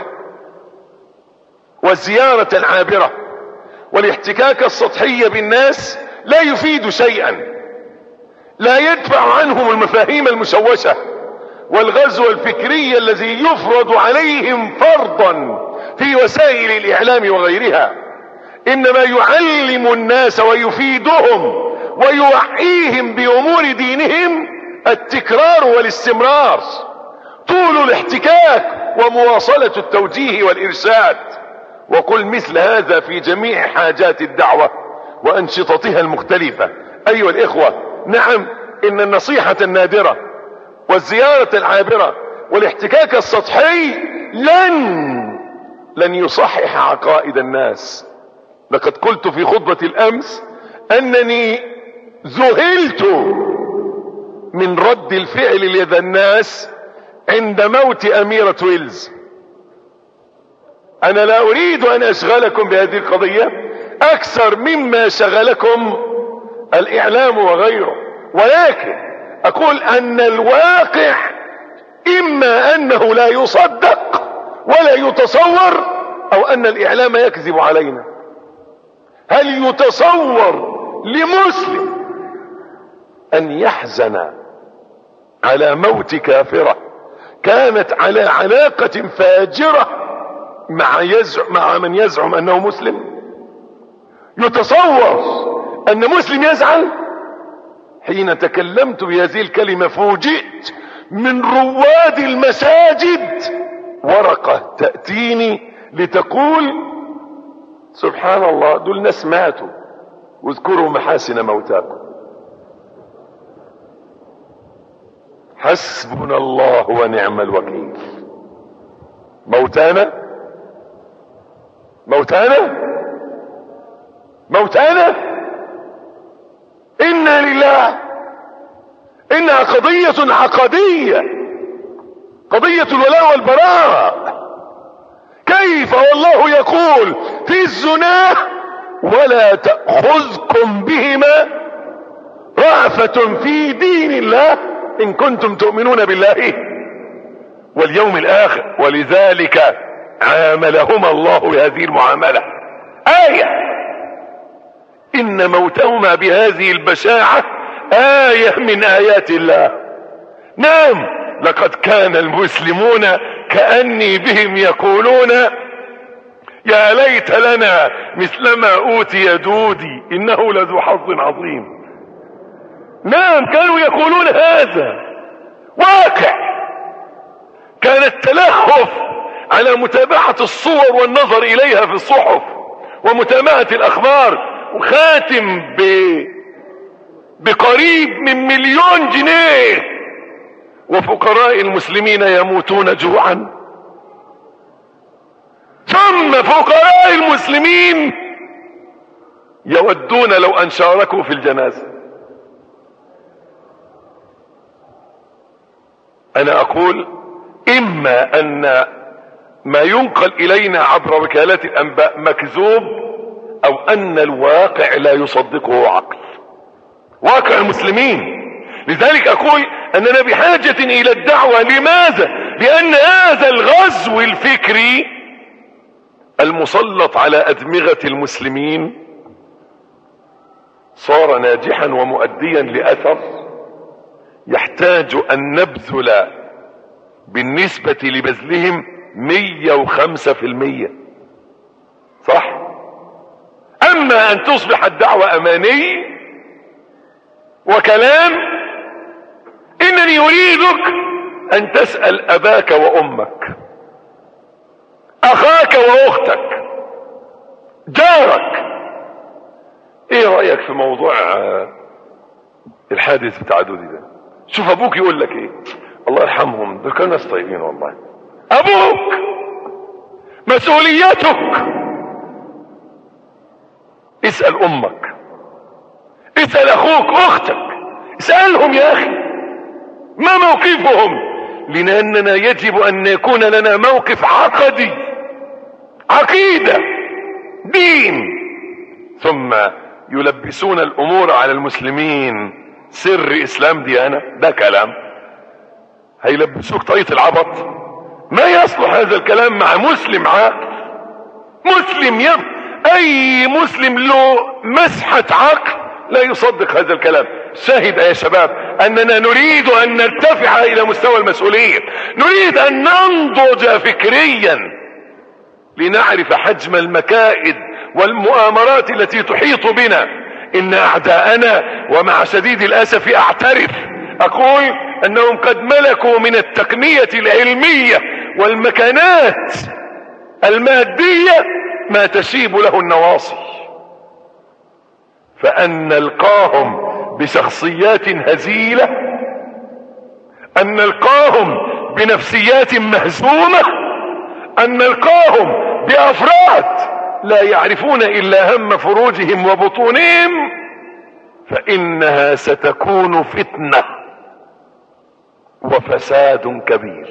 والزيارة العابرة والاحتكاك السطحي بالناس لا يفيد شيئا، لا يدفع عنهم المفاهيم المشوشة والغزو الفكري الذي يفرض عليهم فرضا في وسائل الاعلام وغيرها. انما يعلم الناس ويفيدهم ويوعيهم بامور دينهم التكرار والاستمرار، طول الاحتكاك ومواصلة التوجيه والارشاد. وقل مثل هذا في جميع حاجات الدعوة وانشطتها المختلفة. ايها الاخوة، نعم، ان النصيحة النادرة والزيارة العابرة والاحتكاك السطحي لن لن يصحح عقائد الناس. لقد قلت في خطبة الامس انني ذهلت من رد الفعل لدى الناس عند موت اميرة ويلز. انا لا اريد ان اشغلكم بهذه القضية اكثر مما شغلكم الاعلام وغيره، ولكن اقول ان الواقع اما انه لا يصدق ولا يتصور، او ان الاعلام يكذب علينا. هل يتصور لمسلم ان يحزن على موت كافرة كانت على علاقة فاجرة مع يزعم مع من يزعم انه مسلم؟ يتصور ان مسلم يزعل؟ حين تكلمت بهذه الكلمة فوجئت من رواد المساجد ورقة تأتيني لتقول: سبحان الله، دول ناس ماتوا واذكروا محاسن موتاكم. حسبنا الله ونعم الوكيل. موتانا موتانا موتانا إنا لله. إنها قضية عقدية، قضية الولاء والبراء. كيف والله يقول في الزنا ولا تأخذكم بهما رأفة في دين الله إن كنتم تؤمنون بالله واليوم الآخر. ولذلك عاملهما الله بهذه المعاملة. آية إن موتهما بهذه البشاعة آية من آيات الله. نعم، لقد كان المسلمون كأني بهم يقولون يا ليت لنا مثل ما أوتي دودي إنه لذو حظ عظيم. نعم، كانوا يقولون هذا واقع. كان التلهف على متابعة الصور والنظر إليها في الصحف ومتابعة الأخبار، وخاتم ب... بقريب من مليون جنيه، وفقراء المسلمين يموتون جوعا. ثم فقراء المسلمين يودون لو أن شاركوا في الجنازة. أنا أقول إما أن ما ينقل إلينا عبر وكالات الأنباء مكذوب، أو أن الواقع لا يصدقه عقل، واقع المسلمين. لذلك أقول أننا بحاجة إلى الدعوة. لماذا؟ لأن هذا الغزو الفكري المسلط على أدمغة المسلمين صار ناجحا ومؤديا لأثر يحتاج أن نبذل بالنسبة لبذلهم مية وخمسة في المية. صح؟ أما أن تصبح الدعوة أماني وكلام، إنني أريدك أن تسأل أباك وأمك، أخاك وأختك، جارك، إيه رأيك في موضوع الحادث بتاع دودي ده؟ شوف أبوك يقول لك إيه. الله يرحمهم، دول كانوا ناس طيبين والله. أبوك مسؤوليتك. اسأل أمك، اسأل أخوك أختك، اسألهم يا أخي ما موقفهم، لأننا يجب أن يكون لنا موقف عقدي، عقيدة، دين. ثم يلبسون الأمور على المسلمين سر إسلام ديانة. ده كلام هيلبسوك طريقة العبط. ما يصلح هذا الكلام مع مسلم عاقل، مسلم يب أي مسلم له مسحة عقل لا يصدق هذا الكلام. شاهد يا شباب أننا نريد أن نرتفع إلى مستوى المسؤولية، نريد أن ننضج فكريا لنعرف حجم المكائد والمؤامرات التي تحيط بنا. إن أعداءنا، ومع شديد الأسف أعترف أقول أنهم قد ملكوا من التقنية العلمية والمكانات المادية ما تشيب له النواصي. فأن نلقاهم بشخصيات هزيلة، أن نلقاهم بنفسيات مهزومة، أن نلقاهم بأفراد لا يعرفون إلا هم فروجهم وبطونهم، فإنها ستكون فتنة وفساد كبير.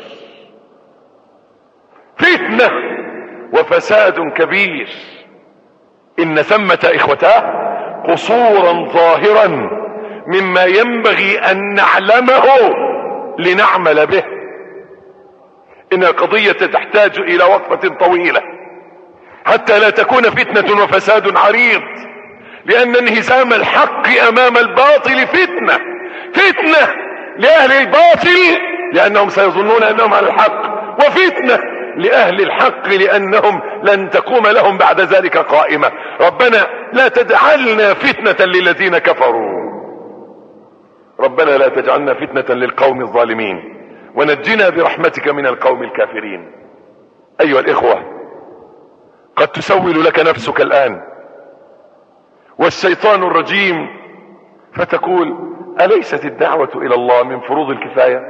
فتنة وفساد كبير. إن ثمة إخوتاه قصورا ظاهرا مما ينبغي أن نعلمه لنعمل به. إن القضية تحتاج إلى وقفة طويلة حتى لا تكون فتنة وفساد عريض، لأن انهزام الحق أمام الباطل فتنة. فتنة لأهل الباطل لأنهم سيظنون أنهم على الحق، وفتنة لأهل الحق لأنهم لن تقوم لهم بعد ذلك قائمة. ربنا لا تجعلنا فتنة للذين كفروا، ربنا لا تجعلنا فتنة للقوم الظالمين، ونجنا برحمتك من القوم الكافرين. أيها الإخوة، قد تسول لك نفسك الآن والشيطان الرجيم فتقول أليست الدعوة إلى الله من فروض الكفاية؟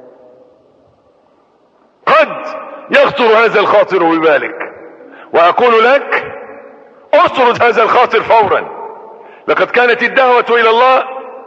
قد يخطر هذا الخاطر ببالك، وأقول لك اطرد هذا الخاطر فورا. لقد كانت الدعوة إلى الله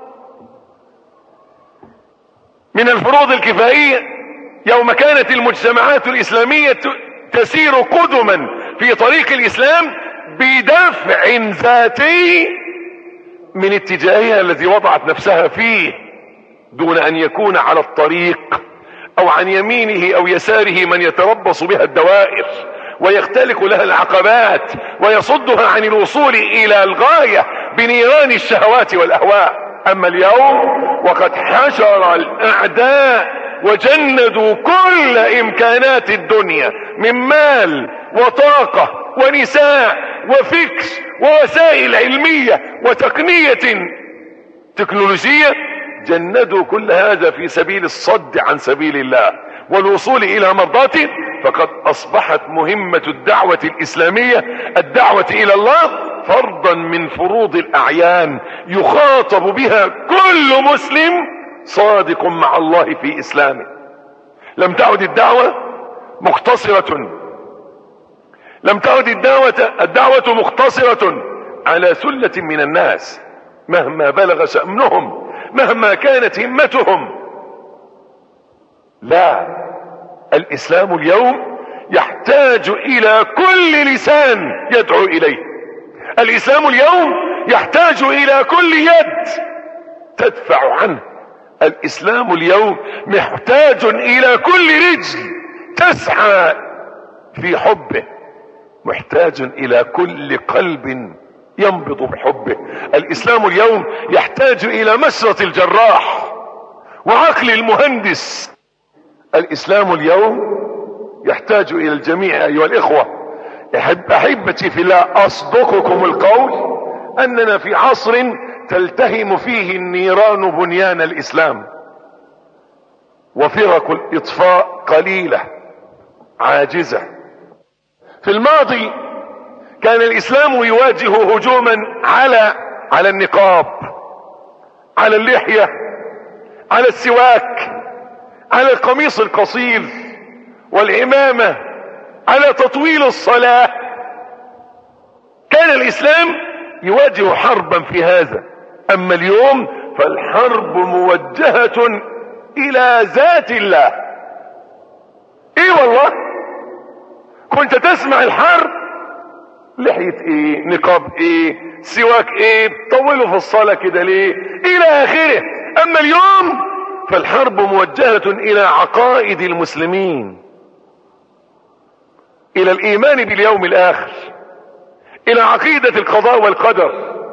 من الفروض الكفائية يوم كانت المجتمعات الإسلامية تسير قدما في طريق الإسلام بدفع ذاتي من اتجاهها الذي وضعت نفسها فيه، دون ان يكون على الطريق او عن يمينه او يساره من يتربص بها الدوائر ويختلق لها العقبات ويصدها عن الوصول الى الغاية بنيران الشهوات والاهواء. اما اليوم وقد حشر الاعداء وجندوا كل امكانات الدنيا من مال وطاقة ونساء وفكر ووسائل علمية وتقنية تكنولوجية، جندوا كل هذا في سبيل الصد عن سبيل الله والوصول الى مرضاته. فقد اصبحت مهمة الدعوة الاسلامية الدعوة الى الله فرضا من فروض الاعيان يخاطب بها كل مسلم صادق مع الله في اسلامه. لم تعد الدعوة مختصرة لم تعد الدعوة الدعوة مختصرة على سلة من الناس مهما بلغ شأنهم مهما كانت همتهم. لا، الاسلام اليوم يحتاج الى كل لسان يدعو اليه. الاسلام اليوم يحتاج الى كل يد تدفع عنه. الاسلام اليوم محتاج الى كل رجل تسعى في حبه، محتاج الى كل قلب ينبض بحبه. الاسلام اليوم يحتاج الى مسرة الجراح وعقل المهندس. الاسلام اليوم يحتاج الى الجميع ايها الاخوة. احب احبتي في الله، اصدقكم القول اننا في عصر تلتهم فيه النيران بنيان الاسلام، وفرق الاطفاء قليلة عاجزة. في الماضي كان الاسلام يواجه هجوما على على النقاب، على اللحية، على السواك، على القميص القصير والعمامة، على تطويل الصلاة. كان الاسلام يواجه حربا في هذا. اما اليوم فالحرب موجهة الى ذات الله. ايه والله، كنت تسمع الحرب لحية ايه، نقاب ايه، سواك ايه، طولوا في الصلاة كده ليه، الى اخره. اما اليوم فالحرب موجهة الى عقائد المسلمين، الى الايمان باليوم الاخر، الى عقيدة القضاء والقدر،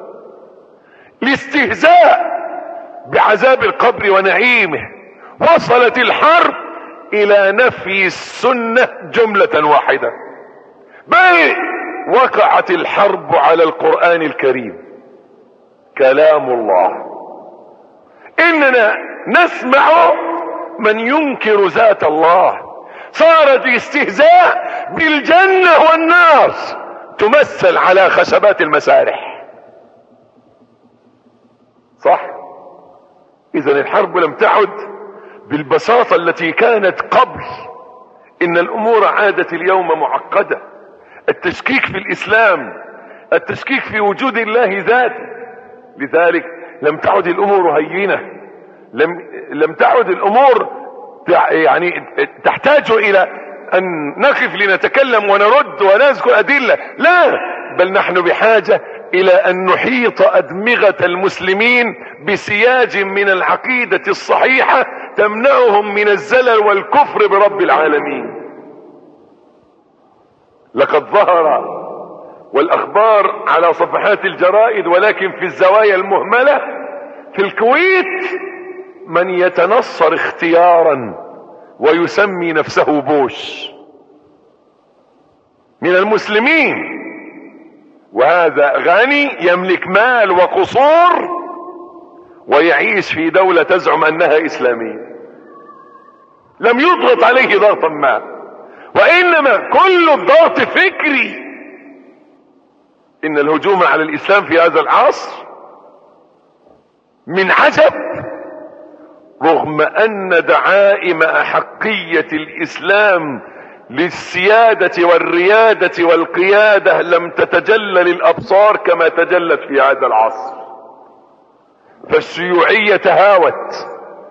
الاستهزاء بعذاب القبر ونعيمه. وصلت الحرب الى نفي السنة جملة واحدة، بل وقعت الحرب على القرآن الكريم كلام الله. اننا نسمع من ينكر ذات الله. صارت الاستهزاء بالجنة والنار تمثل على خشبات المسارح. صح؟ اذا الحرب لم تعد بالبساطة التي كانت قبل. ان الامور عادت اليوم معقدة. التشكيك في الاسلام، التشكيك في وجود الله ذاته. لذلك لم تعد الامور هينة، لم لم تعد الامور يعني تحتاج الى ان نقف لنتكلم ونرد ونذكر ادلة. لا، بل نحن بحاجة الى ان نحيط ادمغة المسلمين بسياج من العقيدة الصحيحة تمنعهم من الزلل والكفر برب العالمين. لقد ظهر والاخبار على صفحات الجرائد ولكن في الزوايا المهملة في الكويت من يتنصر اختيارا ويسمي نفسه بوش من المسلمين، وهذا غني يملك مال وقصور ويعيش في دولة تزعم انها اسلامية. لم يضغط عليه ضغطا ما، وانما كل الضغط فكري. ان الهجوم على الاسلام في هذا العصر من عجب، رغم ان دعائم احقية الاسلام للسيادة والريادة والقيادة لم تتجلى للابصار كما تجلت في هذا العصر. فالشيوعية تهاوت،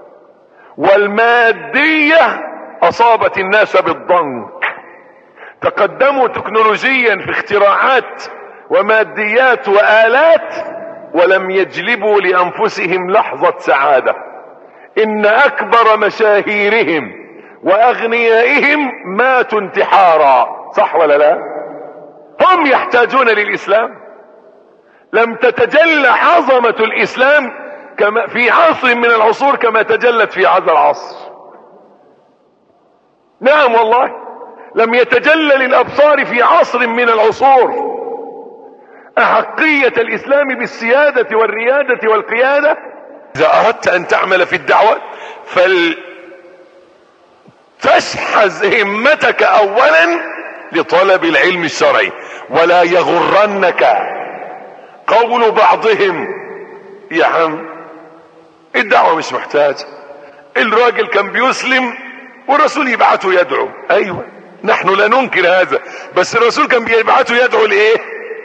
والمادية اصابت الناس بالضنك. تقدموا تكنولوجيا في اختراعات وماديات وآلات، ولم يجلبوا لأنفسهم لحظة سعادة. إن أكبر مشاهيرهم وأغنيائهم ماتوا انتحارا، صح ولا لا؟ هم يحتاجون للإسلام. لم تتجلى عظمة الإسلام كما في عصر من العصور كما تجلت في هذا العصر. نعم والله، لم يتجلى للأبصار في عصر من العصور أحقية الإسلام بالسيادة والريادة والقيادة. إذا أردت أن تعمل في الدعوة فلتشحذ همتك أولا لطلب العلم الشرعي، ولا يغرنك قول بعضهم يا عم الدعوة مش محتاج، الراجل كان بيسلم والرسول يبعته يدعو. ايوه نحن لا ننكر هذا، بس الرسول كان بيبعته يدعو لايه؟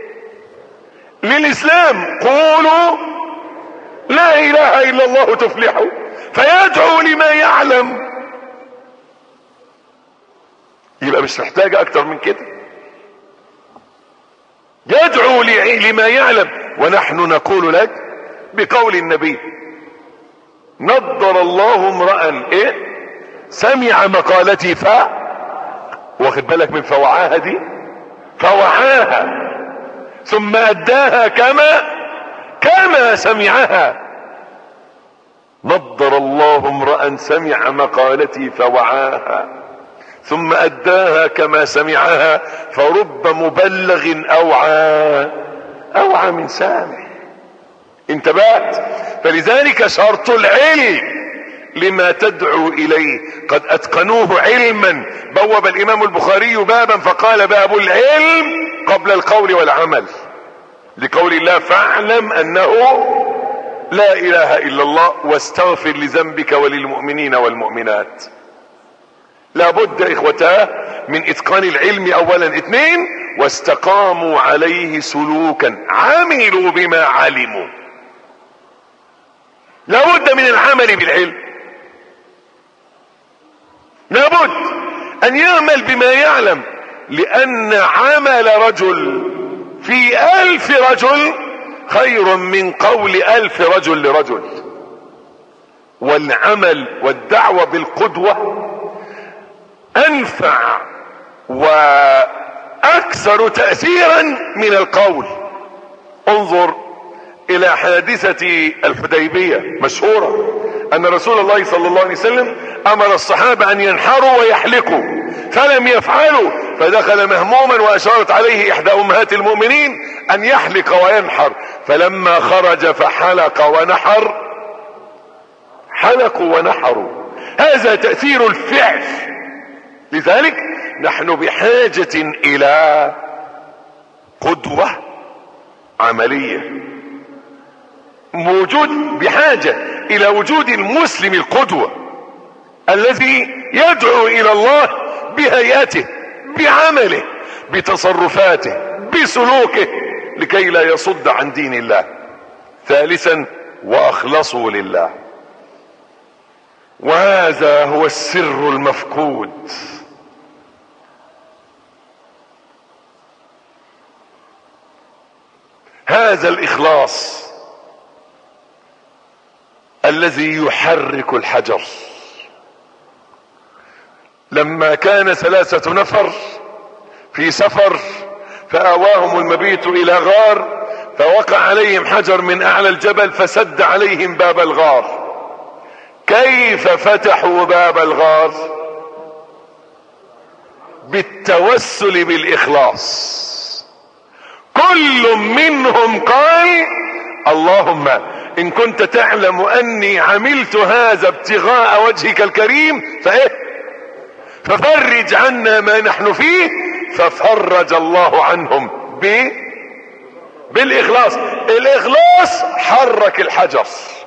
للإسلام. قولوا لا اله الا الله تفلحوا، فيدعو لما يعلم. يبقى مش محتاج اكتر من كده، يدعو لما يعلم. ونحن نقول لك بقول النبي نضر الله امرأ ايه سمع مقالتي ف واخد بالك من فوعاها دي، فوعاها ثم اداها كما كما سمعها. نضر الله امرأ سمع مقالتي فوعاها ثم اداها كما سمعها، فرب مبلغ اوعى اوعى من سامع. انتبهت؟ فلذلك شرط العلم لما تدعو اليه قد اتقنوه علما. بوب الامام البخاري بابا فقال باب العلم قبل القول والعمل، لقول الله فاعلم انه لا اله الا الله واستغفر لذنبك وللمؤمنين والمؤمنات. لابد اخوتاه من اتقان العلم اولا. اثنين، واستقاموا عليه سلوكا، عملوا بما علموا. لابد من العمل بالعلم، لابد ان يعمل بما يعلم، لان عمل رجل في الف رجل خير من قول الف رجل لرجل. والعمل والدعوة بالقدوة انفع واكثر تأثيرا من القول. انظر الى حادثة الحديبية مشهورة، ان رسول الله صلى الله عليه وسلم امر الصحابة ان ينحروا ويحلقوا فلم يفعلوا، فدخل مهموما واشارت عليه احدى امهات المؤمنين ان يحلق وينحر، فلما خرج فحلق ونحر حلقوا ونحروا. هذا تأثير الفعل. لذلك نحن بحاجة الى قدوة عملية، موجود بحاجة الى وجود المسلم القدوة الذي يدعو الى الله بهيئته بعمله بتصرفاته بسلوكه لكي لا يصد عن دين الله. ثالثا، واخلصوا لله، وهذا هو السر المفقود. هذا الاخلاص الذي يحرك الحجر. لما كان ثلاثة نفر في سفر فآواهم المبيت الى غار، فوقع عليهم حجر من اعلى الجبل فسد عليهم باب الغار. كيف فتحوا باب الغار؟ بالتوسل بالاخلاص. كل منهم قال اللهم ان كنت تعلم اني عملت هذا ابتغاء وجهك الكريم فايه ففرج عنا ما نحن فيه، ففرج الله عنهم ب بالاخلاص. الاخلاص حرك الحجر.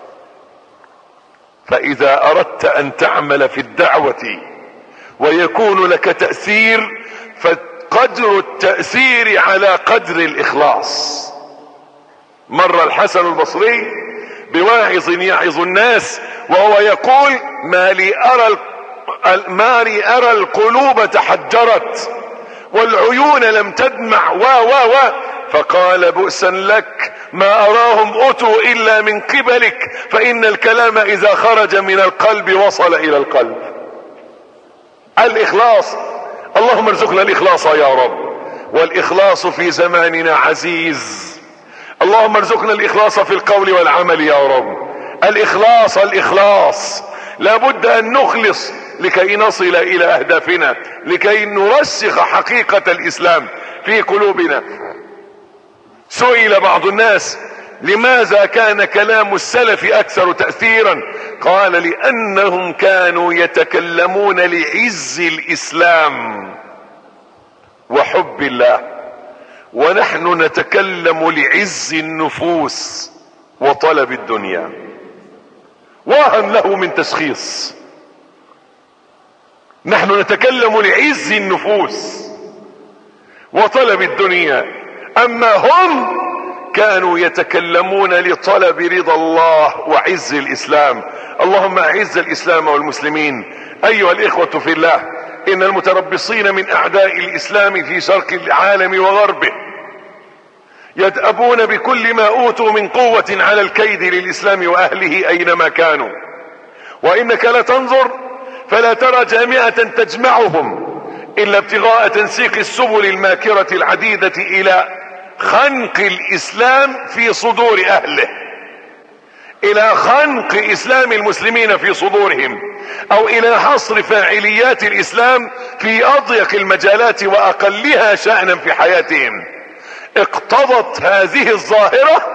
فاذا اردت ان تعمل في الدعوة ويكون لك تأثير، فقدر التأثير على قدر الاخلاص. مر الحسن البصري بواعظ يعظ الناس وهو يقول ما لي ارى ما لي ارى القلوب تحجرت والعيون لم تدمع و و و فقال بؤسا لك ما اراهم اتوا الا من قبلك، فان الكلام اذا خرج من القلب وصل الى القلب. الاخلاص، اللهم ارزقنا الاخلاص يا رب، والاخلاص في زماننا عزيز. اللهم ارزقنا الاخلاص في القول والعمل يا رب. الاخلاص الاخلاص لابد ان نخلص لكي نصل الى اهدافنا، لكي نرسخ حقيقة الاسلام في قلوبنا. سئل بعض الناس لماذا كان كلام السلف اكثر تأثيرا؟ قال لانهم كانوا يتكلمون لعز الاسلام وحب الله، ونحن نتكلم لعز النفوس وطلب الدنيا. واها له من تشخيص. نحن نتكلم لعز النفوس وطلب الدنيا، اما هم كانوا يتكلمون لطلب رضا الله وعز الاسلام. اللهم اعز الاسلام والمسلمين. ايها الاخوة في الله، ان المتربصين من اعداء الاسلام في شرق العالم وغربه يدأبون بكل ما اوتوا من قوة على الكيد للاسلام واهله اينما كانوا. وانك لتنظر فلا ترى جامعة تجمعهم الا ابتغاء تنسيق السبل الماكرة العديدة الى خنق الاسلام في صدور اهله، الى خنق اسلام المسلمين في صدورهم، او الى حصر فاعليات الاسلام في اضيق المجالات واقلها شأنا في حياتهم. اقتضت هذه الظاهرة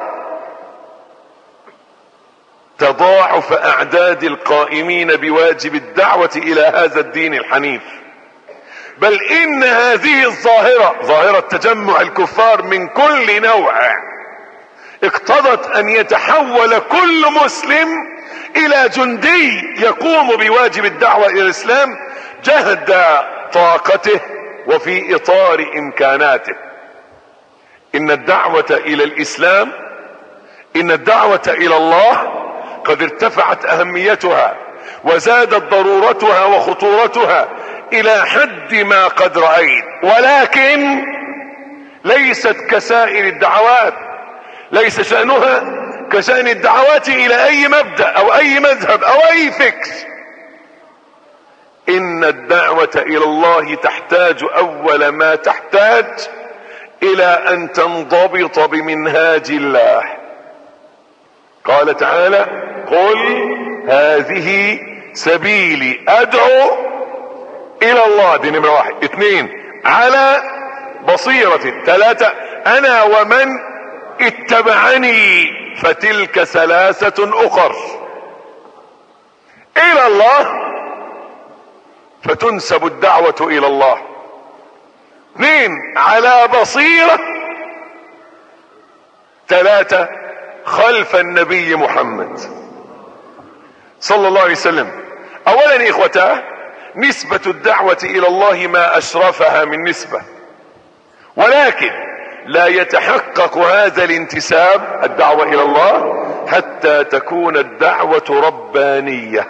تضاعف اعداد القائمين بواجب الدعوة الى هذا الدين الحنيف. بل ان هذه الظاهرة، ظاهرة تجمع الكفار من كل نوع، اقتضت ان يتحول كل مسلم الى جندي يقوم بواجب الدعوة الى الاسلام جهد طاقته وفي اطار امكاناته. ان الدعوة الى الاسلام، ان الدعوة الى الله قد ارتفعت اهميتها وزادت ضرورتها وخطورتها الى حد ما قد رأيت، ولكن ليست كسائر الدعوات، ليس شأنها كشأن الدعوات الى اي مبدأ او اي مذهب او اي فكر. ان الدعوة الى الله تحتاج اول ما تحتاج الى ان تنضبط بمنهاج الله. قال تعالى قل هذه سبيلي ادعو الى الله، دي نمرة واحد. اثنين على بصيرة. ثلاثة انا ومن اتبعني، فتلك ثلاثة اخر. الى الله فتنسب الدعوة الى الله. اثنين على بصيرة. ثلاثة خلف النبي محمد صلى الله عليه وسلم. اولا اخوتاه، نسبة الدعوة الى الله ما اشرفها من نسبة، ولكن لا يتحقق هذا الانتساب الدعوة الى الله حتى تكون الدعوة ربانية.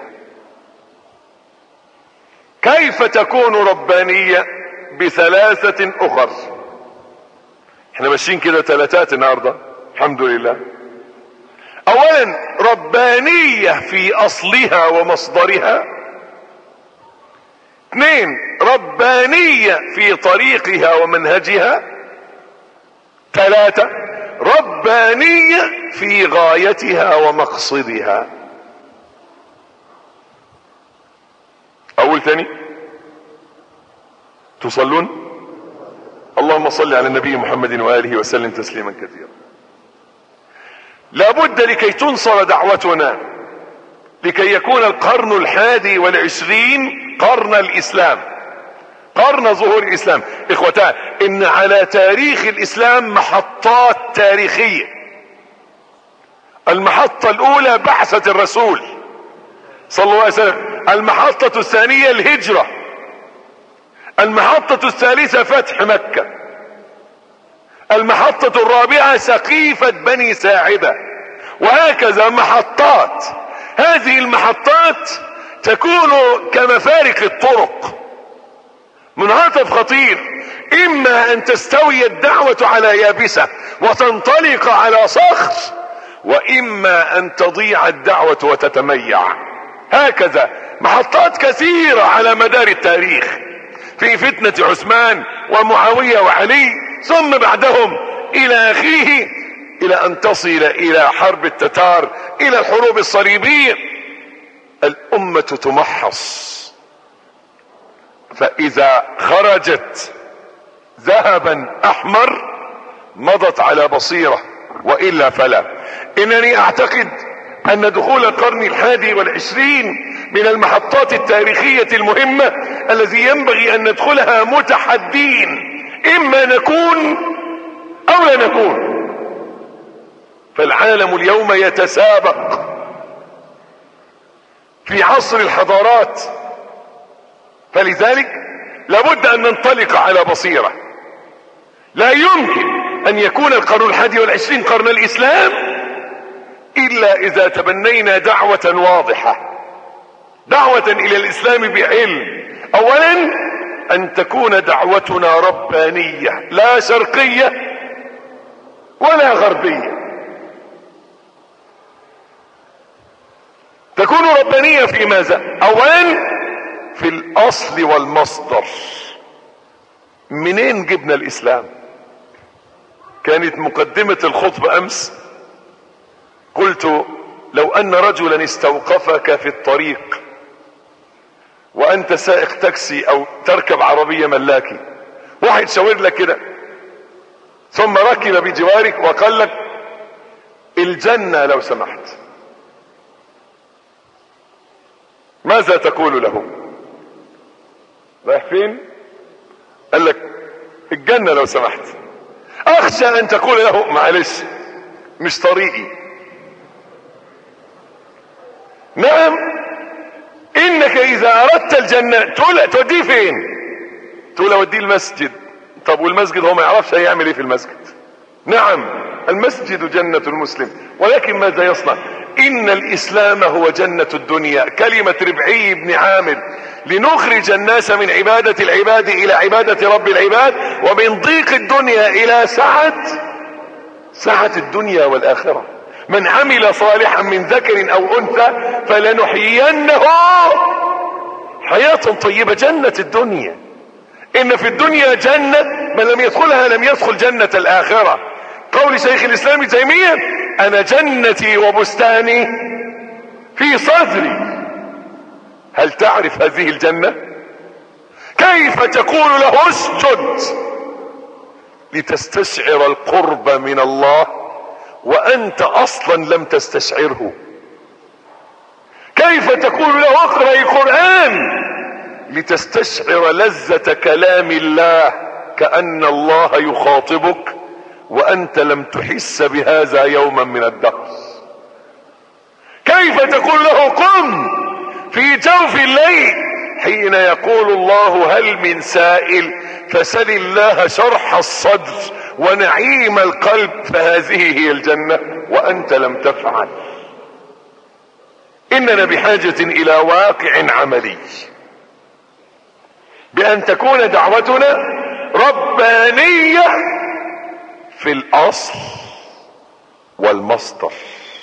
كيف تكون ربانية؟ بثلاثة اخر. احنا ماشيين كده ثلاثات النهاردة الحمد لله. اولا ربانية في اصلها ومصدرها. اثنين ربانية في طريقها ومنهجها. ثلاثة ربانية في غايتها ومقصدها. اول ثاني تصلون؟ اللهم صل على النبي محمد وآله وسلم تسليما كثيرا. لابد لكي تنصر دعوتنا، لكي يكون القرن الحادي والعشرين قرن الاسلام، قرن ظهور الاسلام. اخوتان، ان على تاريخ الاسلام محطات تاريخية. المحطة الاولى بعثة الرسول صلى الله عليه وسلم، المحطة الثانية الهجرة، المحطة الثالثة فتح مكة، المحطة الرابعة سقيفة بني ساعدة، وهكذا محطات. هذه المحطات تكون كمفارق الطرق، منعطف خطير. اما ان تستوي الدعوة على يابسة وتنطلق على صخر، واما ان تضيع الدعوة وتتميع. هكذا محطات كثيرة على مدار التاريخ، في فتنة عثمان ومعاوية وعلي، ثم بعدهم الى اخره، الى ان تصل الى حرب التتار، الى الحروب الصليبية. الامة تمحص، فاذا خرجت ذهبا احمر مضت على بصيرة، والا فلا. انني اعتقد ان دخول القرن الحادي والعشرين من المحطات التاريخية المهمة الذي ينبغي ان ندخلها متحدين، اما نكون او لا نكون. فالعالم اليوم يتسابق في عصر الحضارات، فلذلك لابد ان ننطلق على بصيرة. لا يمكن ان يكون القرن الحادي والعشرين قرن الاسلام الا اذا تبنينا دعوة واضحة، دعوة الى الاسلام بعلم. اولا ان تكون دعوتنا ربانية، لا شرقية ولا غربية. تكون ربانية في ماذا؟ اولا في الاصل والمصدر. منين جبنا الاسلام؟ كانت مقدمة الخطبة امس قلت لو ان رجلا استوقفك في الطريق وانت سائق تاكسي او تركب عربية ملاكي، واحد شاور لك كده ثم ركب بجوارك وقال لك الجنة لو سمحت، ماذا تقول له؟ رايح فين؟ قال لك الجنة لو سمحت. اخشى ان تقول له معلش مش طريقي. نعم، انك اذا اردت الجنة تقول توديه فين؟ تقول اوديه المسجد. طب والمسجد هو ما يعرفش هيعمل ايه في المسجد. نعم المسجد جنة المسلم، ولكن ماذا يصنع؟ ان الاسلام هو جنة الدنيا. كلمة ربعي بن عامر لنخرج الناس من عبادة العباد الى عبادة رب العباد، ومن ضيق الدنيا الى سعة سعة الدنيا والاخرة. من عمل صالحا من ذكر او انثى فلنحيينه حياة طيبة. جنة الدنيا، ان في الدنيا جنة من لم يدخلها لم يدخل جنة الاخرة. قول شيخ الاسلام ابن تيمية انا جنتي وبستاني في صدري. هل تعرف هذه الجنة؟ كيف تقول له اسجد لتستشعر القرب من الله وانت اصلا لم تستشعره؟ كيف تقول له اقرأ القرآن لتستشعر لذة كلام الله كأن الله يخاطبك وانت لم تحس بهذا يوما من الدهر؟ كيف تقول له قم في جوف الليل حين يقول الله هل من سائل فسل الله شرح الصدر ونعيم القلب فهذه هي الجنة وانت لم تفعل؟ اننا بحاجة الى واقع عملي، بان تكون دعوتنا ربانية في الاصل والمصدر.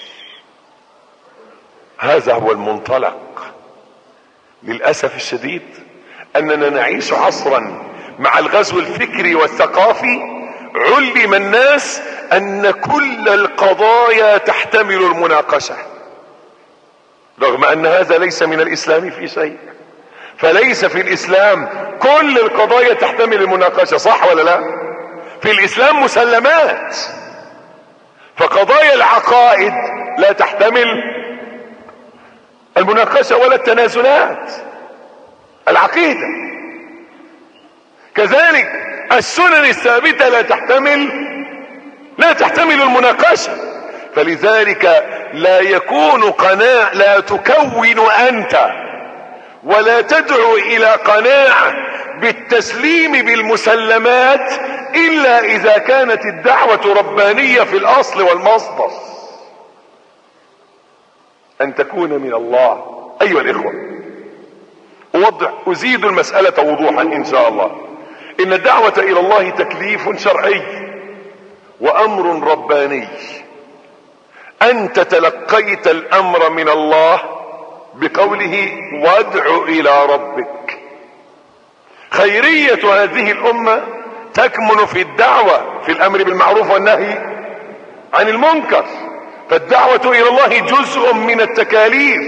هذا هو المنطلق. للأسف الشديد اننا نعيش عصرا مع الغزو الفكري والثقافي علم الناس ان كل القضايا تحتمل المناقشة، رغم ان هذا ليس من الاسلام في شيء. فليس في الاسلام كل القضايا تحتمل المناقشة، صح ولا لا؟ في الاسلام مسلمات، فقضايا العقائد لا تحتمل المناقشة ولا التنازلات. العقيدة كذلك، السنن الثابتة لا تحتمل لا تحتمل المناقشة. فلذلك لا يكون قناع، لا تكون انت ولا تدعو الى قناعة بالتسليم بالمسلمات الا اذا كانت الدعوة ربانية في الاصل والمصدر، ان تكون من الله. ايها الاخوة، اوضح ازيد المسألة وضوحا ان شاء الله. ان الدعوة الى الله تكليف شرعي وامر رباني. انت تلقيت الامر من الله بقوله وادع الى ربك. خيرية هذه الامة تكمن في الدعوة في الامر بالمعروف والنهي عن المنكر. فالدعوة الى الله جزء من التكاليف،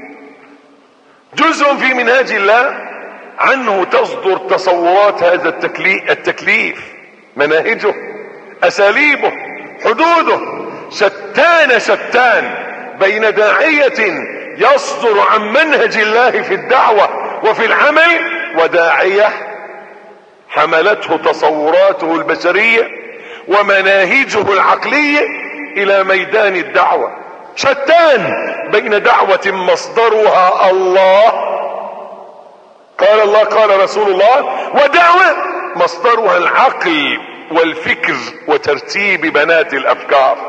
جزء في منهاج الله، عنه تصدر تصورات هذا التكليف، مناهجه، اساليبه، حدوده. شتان شتان بين داعية يصدر عن منهج الله في الدعوة وفي العمل، وداعية حملته تصوراته البشرية ومناهجه العقلية الى ميدان الدعوة. شتان بين دعوة مصدرها الله، قال الله قال رسول الله، ودعوة مصدرها العقل والفكر وترتيب بنات الافكار.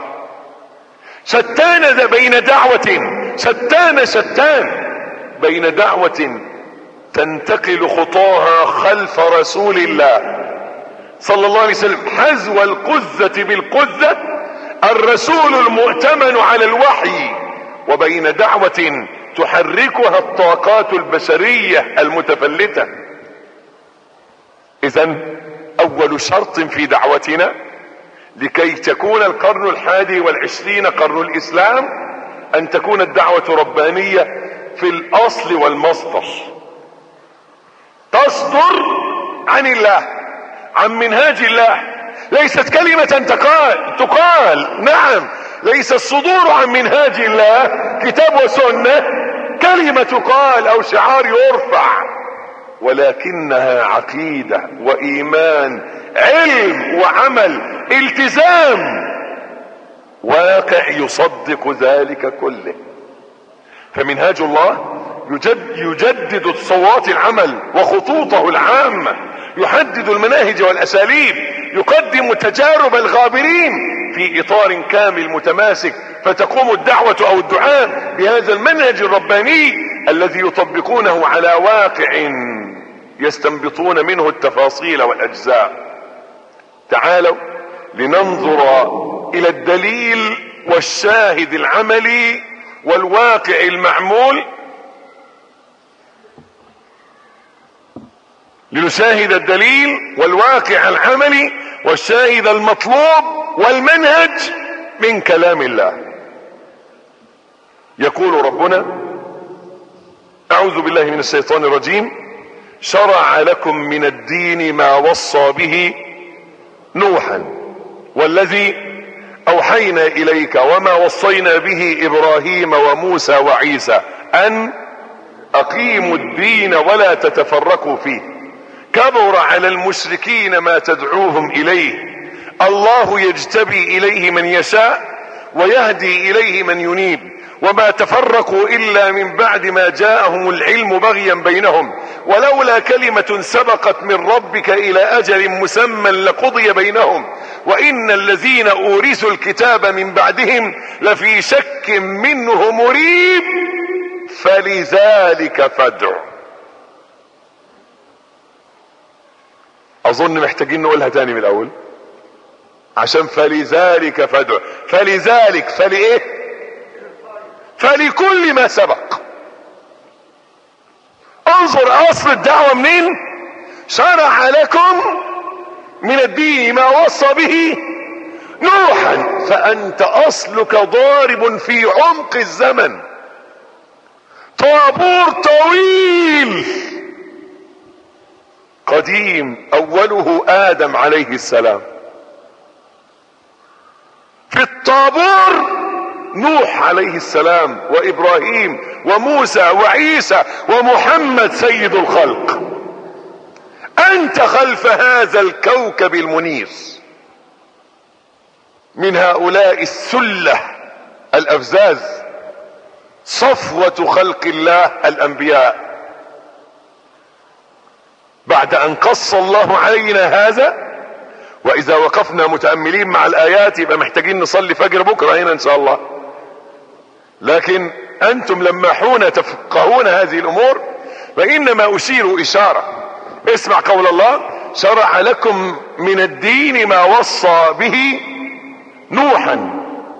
شتان بين دعوة شتان شتان بين دعوة تنتقل خطاها خلف رسول الله صلى الله عليه وسلم حذو القذة بالقذة، الرسول المؤتمن على الوحي، وبين دعوة تحركها الطاقات البشرية المتفلتة. إذن أول شرط في دعوتنا لكي تكون القرن الحادي والعشرين قرن الإسلام أن تكون الدعوة ربانية في الأصل والمصدر، تصدر عن الله، عن منهاج الله. ليست كلمة تقال تقال نعم، ليس الصدور عن منهاج الله كتاب وسنة كلمة تقال او شعار يرفع، ولكنها عقيدة وايمان، علم وعمل، التزام، واقع يصدق ذلك كله. فمنهاج الله يجد يجدد تصورات العمل وخطوطه العامة، يحدد المناهج والاساليب، يقدم تجارب الغابرين في اطار كامل متماسك، فتقوم الدعوة او الدعاء بهذا المنهج الرباني الذي يطبقونه على واقع يستنبطون منه التفاصيل والاجزاء. تعالوا لننظر الى الدليل والشاهد العملي والواقع المعمول، لنشاهد الدليل والواقع العملي والشاهد المطلوب والمنهج من كلام الله. يقول ربنا: اعوذ بالله من الشيطان الرجيم: شرع لكم من الدين ما وصى به نوحا والذي اوحينا اليك وما وصينا به ابراهيم وموسى وعيسى ان اقيموا الدين ولا تتفرقوا فيه كبر على المشركين ما تدعوهم اليه الله يجتبي اليه من يشاء ويهدي اليه من ينيب وما تفرقوا الا من بعد ما جاءهم العلم بغيا بينهم ولولا كلمة سبقت من ربك الى اجل مسمى لقضي بينهم وان الذين اورثوا الكتاب من بعدهم لفي شك منه مريب فلذلك فادع. اظن محتاجين نقولها تاني من الاول عشان فلذلك فادع. فلذلك فلإيه؟ فلكل ما سبق. انظر اصل الدعوة منين؟ شرع لكم من الدين ما وصى به نوحا، فانت اصلك ضارب في عمق الزمن، طابور طويل قديم اوله ادم عليه السلام، في الطابور نوح عليه السلام وابراهيم وموسى وعيسى ومحمد سيد الخلق. انت خلف هذا الكوكب المنير من هؤلاء السلة الافزاز، صفوة خلق الله الانبياء. بعد ان قص الله علينا هذا، واذا وقفنا متأملين مع الايات يبقى محتاجين نصلي فجر بكرة هنا ان شاء الله، لكن انتم لماحون تفقهون هذه الامور. فانما اشير اشارة. اسمع قول الله: شرع لكم من الدين ما وصى به نوحا.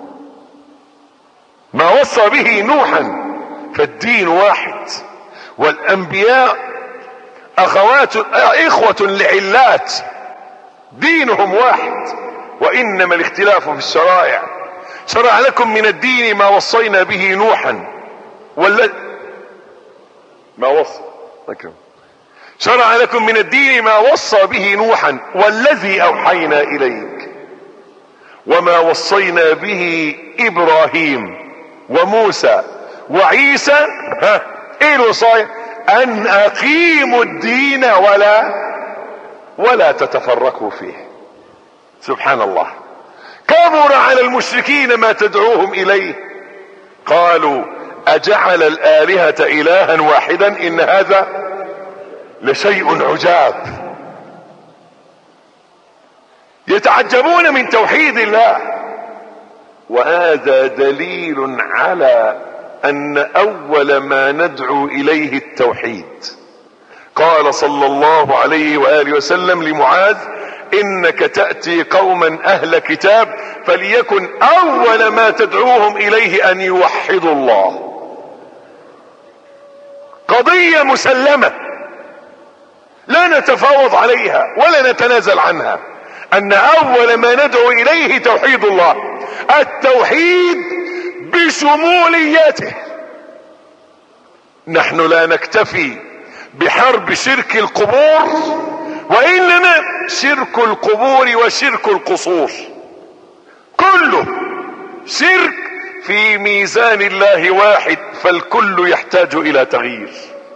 ما وصى به نوحا. فالدين واحد، والانبياء اخوات اخوة لعلات، دينهم واحد، وانما الاختلاف في الشرائع. شرع لكم من الدين ما وصينا به نوحا والذي ما وصى أكرم. شرع لكم من الدين ما وصى به نوحا والذي اوحينا اليك وما وصينا به ابراهيم وموسى وعيسى. ها ايه الوصايا؟ ان اقيموا الدين ولا ولا تتفرقوا فيه. سبحان الله. كبر على المشركين ما تدعوهم اليه. قالوا: اجعل الالهة الها واحدا ان هذا لشيء عجاب. يتعجبون من توحيد الله، وهذا دليل على ان اول ما ندعو اليه التوحيد. قال صلى الله عليه وآله وسلم لمعاذ: انك تأتي قوما اهل كتاب فليكن اول ما تدعوهم اليه ان يوحدوا الله. قضية مسلمة لا نتفاوض عليها ولا نتنازل عنها، ان اول ما ندعو اليه توحيد الله. التوحيد بشموليته. نحن لا نكتفي بحرب شرك القبور، وانما شرك القبور وشرك القصور كله شرك في ميزان الله واحد، فالكل يحتاج الى تغيير.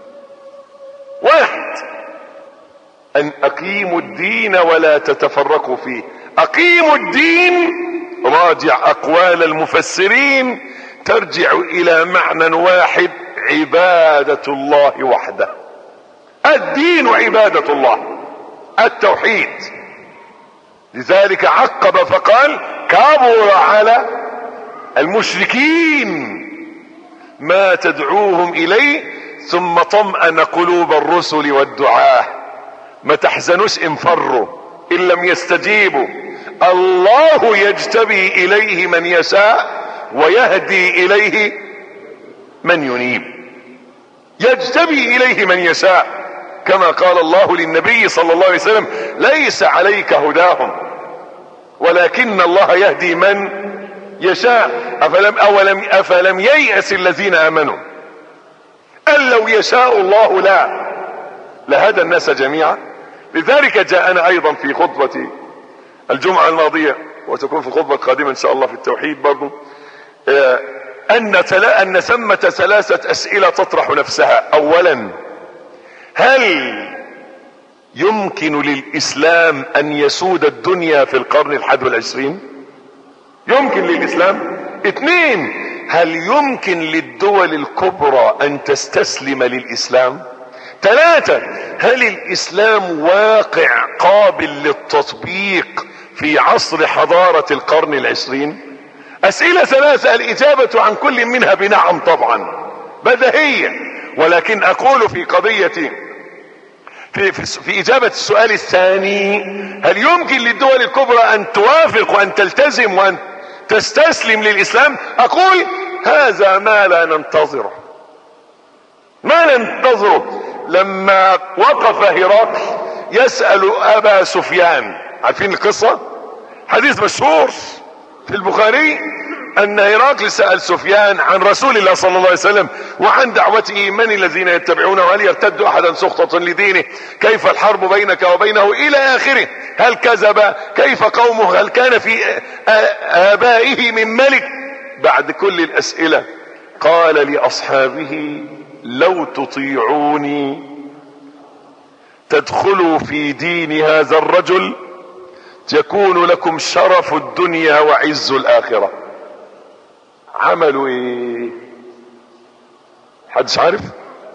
واحد: ان اقيموا الدين ولا تتفرقوا فيه. اقيموا الدين راجع اقوال المفسرين ترجع الى معنى واحد: عبادة الله وحده. الدين عبادة الله، التوحيد. لذلك عقب فقال: كبر على المشركين ما تدعوهم اليه، ثم طمأن قلوب الرسل والدعاة. ما تحزنوش ان فروا، ان لم يستجيبوا. الله يجتبي اليه من يشاء ويهدي اليه من ينيب. يجتبي اليه من يشاء، كما قال الله للنبي صلى الله عليه وسلم: ليس عليك هداهم ولكن الله يهدي من يشاء. افلم اولم افلم ييأس الذين امنوا ان لو يشاء الله لا لهدى الناس جميعا. لذلك جاءنا ايضا في خطبة الجمعة الماضية، وتكون في الخطبة القادمة ان شاء الله في التوحيد برضو، ان ان ثمة ثلاثة اسئلة تطرح نفسها. اولا: هل يمكن للاسلام ان يسود الدنيا في القرن الحادي والعشرين؟ يمكن للاسلام. اثنين: هل يمكن للدول الكبرى ان تستسلم للاسلام؟ ثلاثة: هل الاسلام واقع قابل للتطبيق في عصر حضارة القرن العشرين؟ اسئلة ثلاثة الاجابة عن كل منها بنعم طبعا، بديهية. ولكن اقول في قضية في, في, في اجابة السؤال الثاني: هل يمكن للدول الكبرى ان توافق وان تلتزم وان تستسلم للاسلام؟ اقول هذا ما لا ننتظره، ما ننتظره. لما وقف هرقل يسأل ابا سفيان، عارفين القصة؟ حديث مشهور في البخاري، ان هرقل سأل سفيان عن رسول الله صلى الله عليه وسلم وعن دعوته: من الذين يتبعونه؟ هل يرتد احدا سخطة لدينه؟ كيف الحرب بينك وبينه؟ الى اخره. هل كذب؟ كيف قومه؟ هل كان في ابائه من ملك؟ بعد كل الاسئلة قال لاصحابه: لو تطيعوني تدخلوا في دين هذا الرجل يكون لكم شرف الدنيا وعز الاخرة. عملوا ايه؟ حدش عارف؟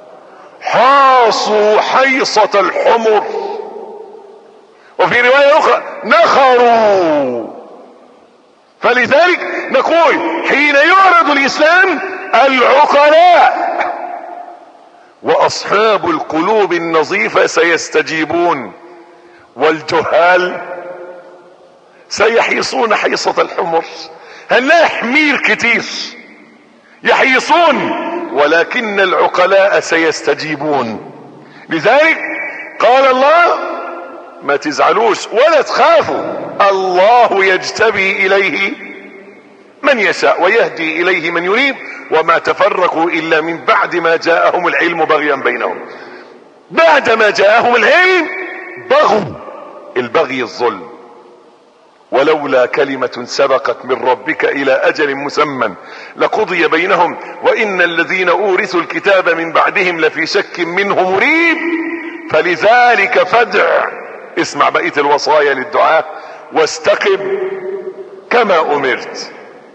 حاصوا حيصة الحمر، وفي رواية اخرى نخروا. فلذلك نقول حين يعرض الاسلام العقلاء واصحاب القلوب النظيفة سيستجيبون، والجهال سيحيصون حيصة الحمر. هنلاقي حمير كتير يحيصون، ولكن العقلاء سيستجيبون. لذلك قال الله ما تزعلوش ولا تخافوا، الله يجتبي اليه من يشاء ويهدي اليه من يريد، وما تفرقوا الا من بعد ما جاءهم العلم بغيا بينهم. بعد ما جاءهم العلم بغوا، البغي الظلم. ولولا كلمة سبقت من ربك الى اجل مسمى لقضي بينهم وان الذين اورثوا الكتاب من بعدهم لفي شك منه مريب، فلذلك فادع، اسمع بقية الوصايا للدعاء، واستقم كما امرت.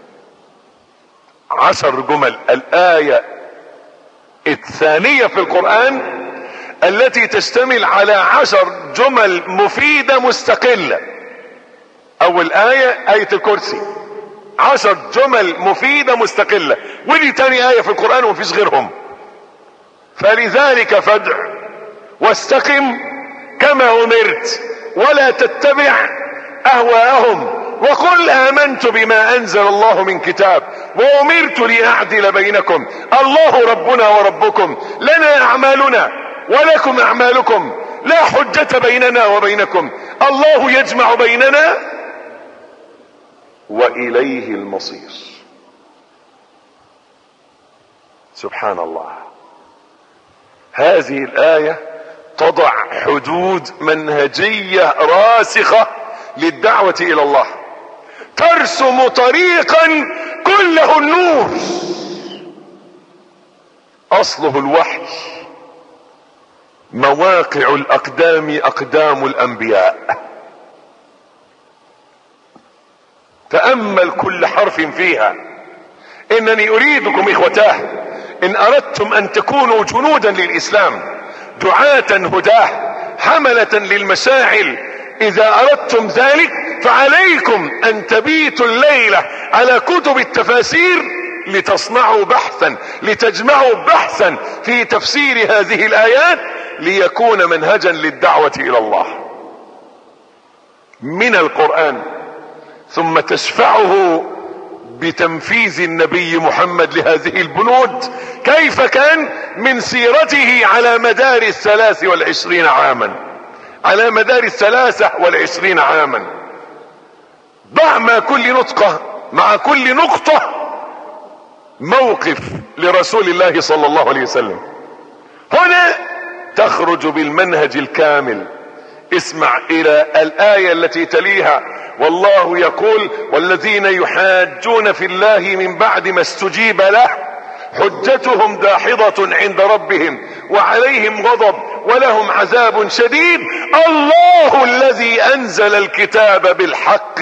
عشر جمل. الآية الثانية في القرآن التي تشتمل على عشر جمل مفيدة مستقلة. اول آية آية الكرسي، عشر جمل مفيدة مستقلة، ودي تاني آية في القرآن ومفيش غيرهم. فلذلك فادع واستقم كما امرت ولا تتبع اهواءهم وقل امنت بما انزل الله من كتاب وامرت لاعدل بينكم الله ربنا وربكم لنا اعمالنا ولكم اعمالكم لا حجة بيننا وبينكم الله يجمع بيننا واليه المصير. سبحان الله. هذه الآية تضع حدود منهجية راسخة للدعوة الى الله، ترسم طريقا كله النور، اصله الوحي، مواقع الاقدام اقدام الانبياء. تأمل كل حرف فيها. انني اريدكم اخوتاه ان اردتم ان تكونوا جنودا للاسلام، دعاة هداه، حملة للمشاعل، اذا اردتم ذلك فعليكم ان تبيتوا الليلة على كتب التفاسير لتصنعوا بحثا، لتجمعوا بحثا في تفسير هذه الايات ليكون منهجا للدعوة الى الله من القرآن، ثم تشفعه بتنفيذ النبي محمد لهذه البنود كيف كان من سيرته على مدار الثلاث والعشرين عاما، على مدار الثلاثة والعشرين عاما. ضع مع كل نطقة مع كل نقطة موقف لرسول الله صلى الله عليه وسلم. هنا تخرج بالمنهج الكامل. اسمع الى الآية التي تليها، والله يقول والذين يحاجون في الله من بعد ما استجيب له حجتهم داحضة عند ربهم وعليهم غضب ولهم عذاب شديد الله الذي انزل الكتاب بالحق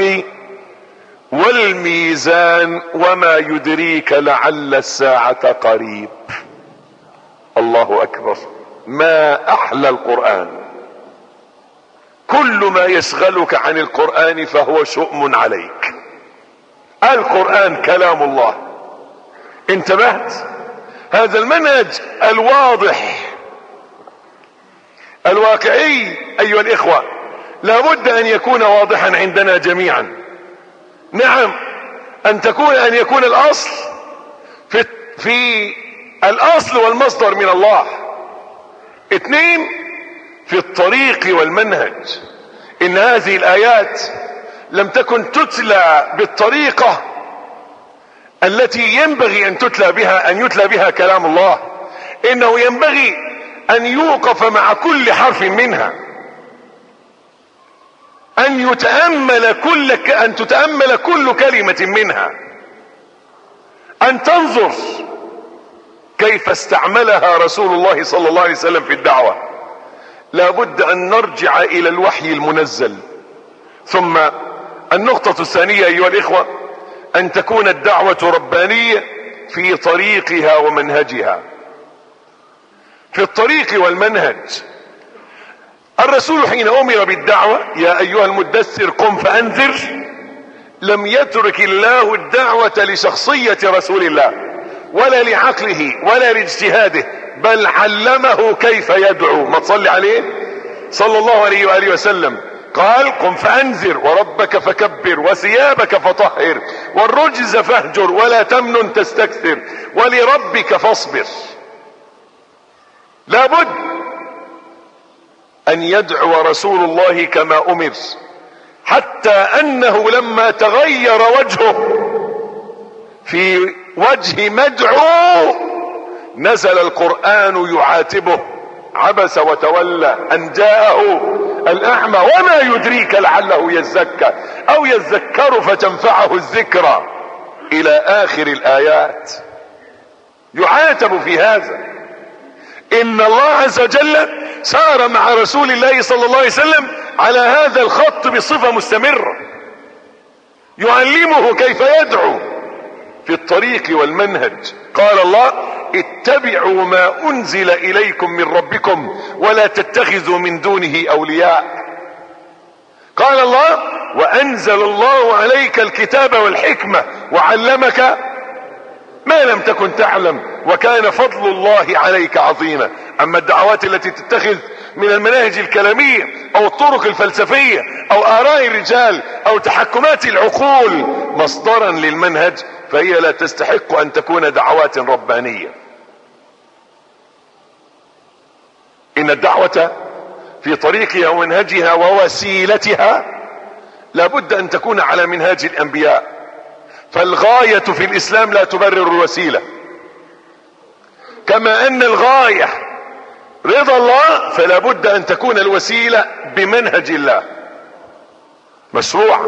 والميزان وما يدريك لعل الساعة قريب. الله اكبر. ما احلى القرآن. كل ما يشغلك عن القرآن فهو شؤم عليك. القرآن كلام الله. انتبهت؟ هذا المنهج الواضح الواقعي ايها الاخوة لابد ان يكون واضحا عندنا جميعا. نعم، ان تكون ان يكون الاصل في, في الاصل والمصدر من الله. اثنين، في الطريق والمنهج. ان هذه الايات لم تكن تتلى بالطريقة التي ينبغي ان تتلى بها، ان يتلى بها كلام الله. انه ينبغي ان يوقف مع كل حرف منها، ان يتأمل كل ان تتأمل كل كلمة منها، ان تنظر كيف استعملها رسول الله صلى الله عليه وسلم في الدعوة. لابد ان نرجع الى الوحي المنزل. ثم النقطة الثانية ايها الاخوة ان تكون الدعوة ربانية في طريقها ومنهجها. في الطريق والمنهج. الرسول حين امر بالدعوة يا ايها المدثر قم فانذر، لم يترك الله الدعوة لشخصية رسول الله ولا لعقله ولا لاجتهاده، بل علمه كيف يدعو. ما تصلي عليه صلى الله عليه وآله وسلم. قال قم فأنذر وربك فكبر وثيابك فطهر والرجز فاهجر ولا تمنن تستكثر ولربك فاصبر. لابد ان يدعو رسول الله كما امر، حتى انه لما تغير وجهه في وجه مدعو نزل القرآن يعاتبه: عبس وتولى ان جاءه الاعمى وما يدريك لعله يزكى او يذكر فتنفعه الذكرى، الى اخر الايات. يعاتب في هذا. ان الله عز وجل سار مع رسول الله صلى الله عليه وسلم على هذا الخط بصفة مستمرة، يعلمه كيف يدعو في الطريق والمنهج. قال الله: اتبعوا ما انزل اليكم من ربكم ولا تتخذوا من دونه اولياء. قال الله: وانزل الله عليك الكتاب والحكمة وعلمك ما لم تكن تعلم وكان فضل الله عليك عظيما. اما الدعوات التي تتخذ من المناهج الكلامية او الطرق الفلسفية او اراء الرجال او تحكمات العقول مصدرا للمنهج، فهي لا تستحق ان تكون دعوات ربانية. ان الدعوة في طريقها ومنهجها ووسيلتها لابد ان تكون على منهاج الانبياء، فالغاية في الاسلام لا تبرر الوسيلة. كما ان الغاية رضا الله، فلا بد ان تكون الوسيلة بمنهج الله مشروع.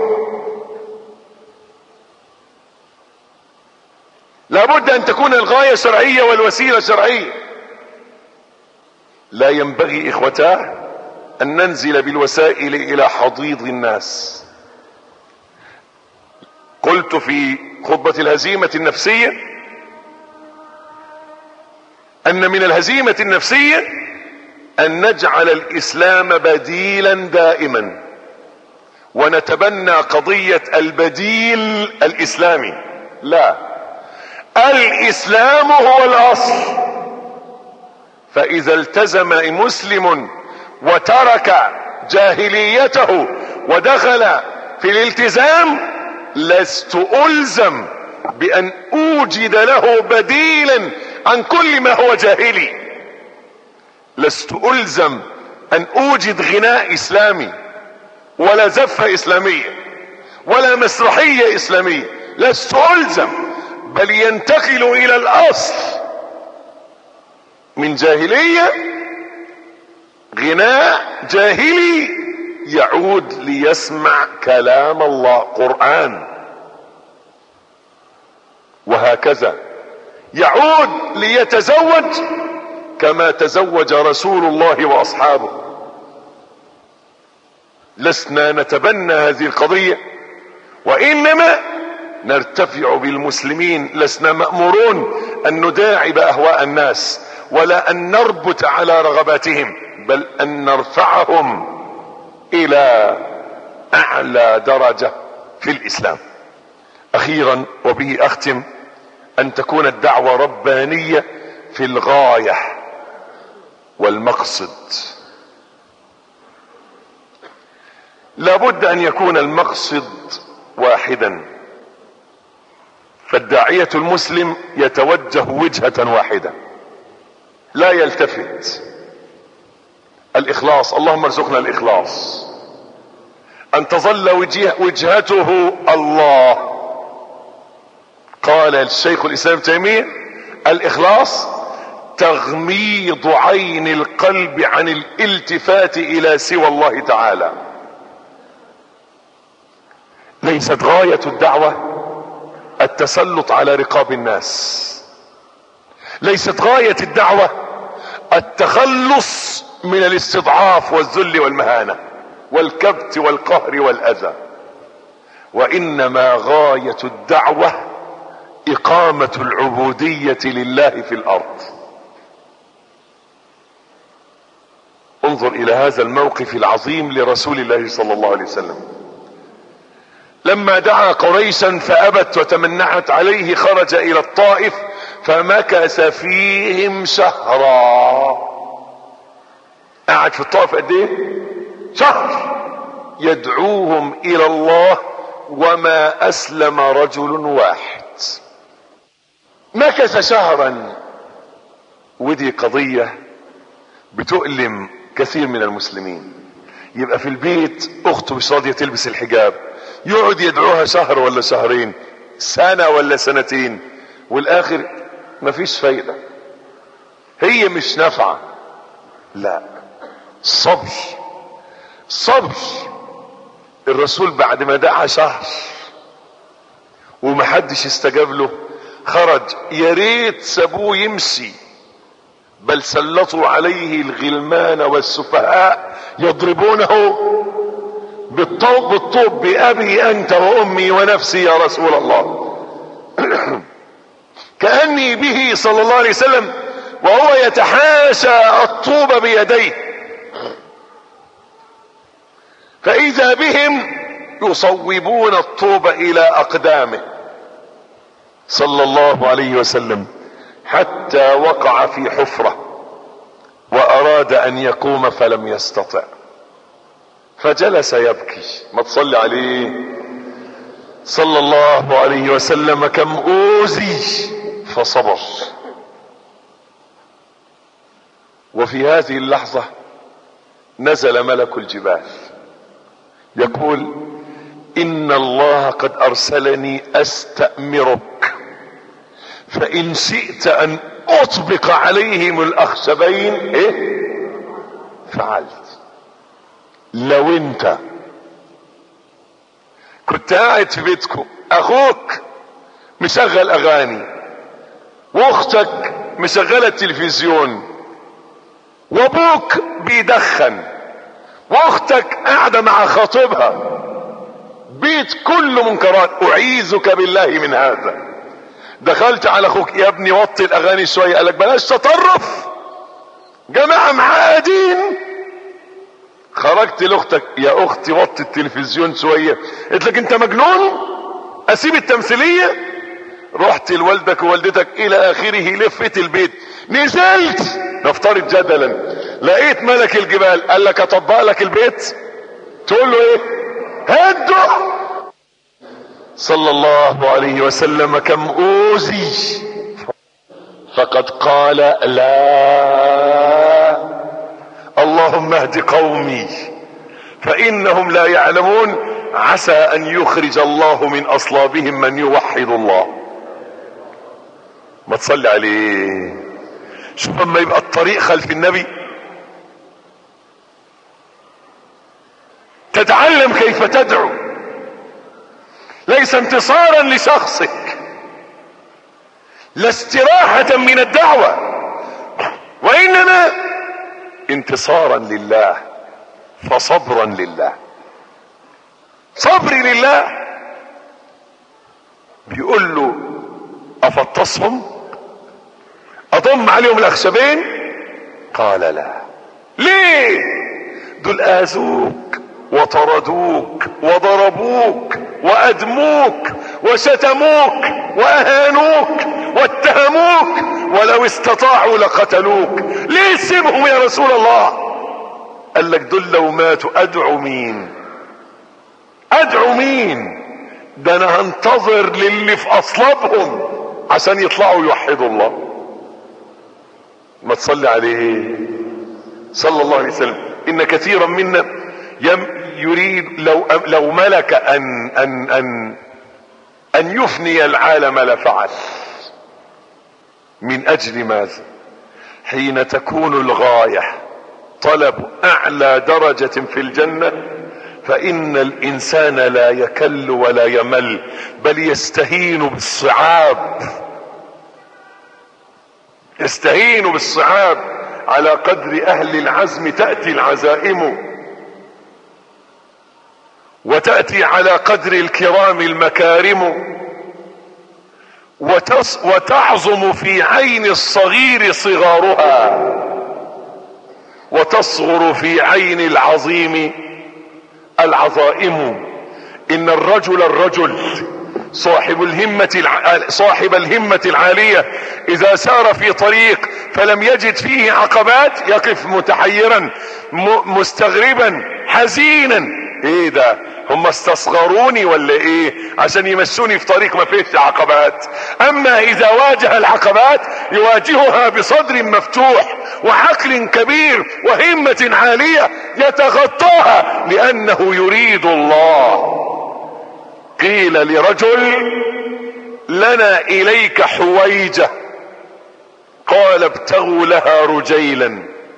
لا بد ان تكون الغاية شرعية والوسيلة شرعية. لا ينبغي اخوتاه ان ننزل بالوسائل الى حضيض الناس. قلت في خطبة الهزيمة النفسية ان من الهزيمة النفسية ان نجعل الاسلام بديلا دائما ونتبنى قضية البديل الاسلامي. لا، الاسلام هو الاصل. فاذا التزم مسلم وترك جاهليته ودخل في الالتزام لست الزم بان اوجد له بديلا عن كل ما هو جاهلي. لست الزم ان اوجد غناء اسلامي ولا زفة اسلامية ولا مسرحية اسلامية، لست الزم، بل ينتقل الى الاصل. من جاهلية غناء جاهلي يعود ليسمع كلام الله قرآن، وهكذا يعود ليتزوج كما تزوج رسول الله واصحابه. لسنا نتبنى هذه القضية، وانما نرتفع بالمسلمين. لسنا مأمورون ان نداعب اهواء الناس ولا ان نربط على رغباتهم، بل ان نرفعهم الى اعلى درجة في الاسلام. اخيرا وبه اختم، ان تكون الدعوة ربانية في الغاية والمقصد. لابد ان يكون المقصد واحدا، فالداعية المسلم يتوجه وجهة واحدة لا يلتفت. الاخلاص، اللهم ارزقنا الاخلاص، ان تظل وجه وجهته الله. قال الشيخ الاسلام ابن تيمية: الاخلاص تغميض عين القلب عن الالتفات الى سوى الله تعالى. ليست غاية الدعوة التسلط على رقاب الناس، ليست غاية الدعوة التخلص من الاستضعاف والذل والمهانة والكبت والقهر والاذى، وانما غاية الدعوة اقامة العبودية لله في الارض. انظر الى هذا الموقف العظيم لرسول الله صلى الله عليه وسلم. لما دعا قريشا فابت وتمنعت عليه خرج الى الطائف فمكث فيهم شهرا. قعد في الطائف قد ايه؟ شهر يدعوهم الى الله، وما اسلم رجل واحد. مكث شهرا. ودي قضية بتؤلم كثير من المسلمين. يبقى في البيت اخته مش راضية تلبس الحجاب، يقعد يدعوها شهر ولا شهرين، سنة ولا سنتين، والاخر مفيش فايدة، هي مش نافعة. لا، صبر صبر. الرسول بعد ما دعا شهر ومحدش استجاب له خرج. يا ريت سابوه يمشي، بل سلطوا عليه الغلمان والسفهاء يضربونه بالطوب بالطوب بأبي أنت وأمي ونفسي يا رسول الله. كأني به صلى الله عليه وسلم وهو يتحاشى الطوب بيديه، فإذا بهم يصوبون الطوب إلى أقدامه صلى الله عليه وسلم، حتى وقع في حفرة وأراد أن يقوم فلم يستطع، فجلس يبكي. ما تصلي عليه صلى الله عليه وسلم. كم أوذي فصبر. وفي هذه اللحظة نزل ملك الجبال يقول: إن الله قد أرسلني أستأمرك، فإن شئت أن أطبق عليهم الأخشبين إيه فعلت. لو أنت كنت قاعد في بيتكم، أخوك مشغل أغاني، وأختك مشغلة التلفزيون، وأبوك بيدخن، واختك قاعدة مع خطيبها، بيت كله منكرات، اعيذك بالله من هذا. دخلت على اخوك: يا ابني وطي الاغاني شوية، قالك بلاش تطرف، جماعة معادين. خرجت لاختك: يا اختي وطي التلفزيون شوية، قلت لك انت مجنون، اسيب التمثيلية. رحت لوالدك ووالدتك الى اخره، لفت البيت، نزلت نفترض جدلا لقيت ملك الجبال قال لك اطبق لك البيت، تقول له ايه؟ هده. صلى الله عليه وسلم كم اوذي فقد قال: لا، اللهم اهد قومي فانهم لا يعلمون، عسى ان يخرج الله من اصلابهم من يوحد الله. ما تصلي عليه. شوف لما يبقى الطريق خلف النبي، تتعلم كيف تدعو، ليس انتصارا لشخصك، لا استراحة من الدعوة، وانما انتصارا لله، فصبرا لله. صبري لله. بيقول له: افطسهم، اضم عليهم الاخشبين؟ قال: لا. ليه؟ دول اذوك وطردوك وضربوك وادموك وشتموك واهانوك واتهموك، ولو استطاعوا لقتلوك، ليه سيبهم يا رسول الله؟ قال لك: دول لو ماتوا ادعو مين؟ ادعو مين؟ ده انا هنتظر للي في اصلابهم عشان يطلعوا يوحدوا الله. ما تصلي عليه صلى الله عليه وسلم. ان كثيرا منا يريد لو لو ملك ان ان ان ان يفني العالم لفعل. من اجل ماذا؟ حين تكون الغاية طلب اعلى درجة في الجنة، فان الانسان لا يكل ولا يمل، بل يستهين بالصعاب، يستهين بالصعاب. على قدر اهل العزم تأتي العزائم، وتأتي على قدر الكرام المكارم، وتعظم في عين الصغير صغارها، وتصغر في عين العظيم العظائم. ان الرجل الرجل صاحب الهمة الع... صاحب الهمة العالية اذا سار في طريق فلم يجد فيه عقبات يقف متحيرا م... مستغربا حزينا، ايه ده هم استصغروني ولا ايه عشان يمشوني في طريق ما فيهش عقبات؟ اما اذا واجه العقبات يواجهها بصدر مفتوح وعقل كبير وهمة عالية يتغطاها لانه يريد الله. قيل لرجل لنا اليك حويجة، قال ابتغوا لها رجيلا.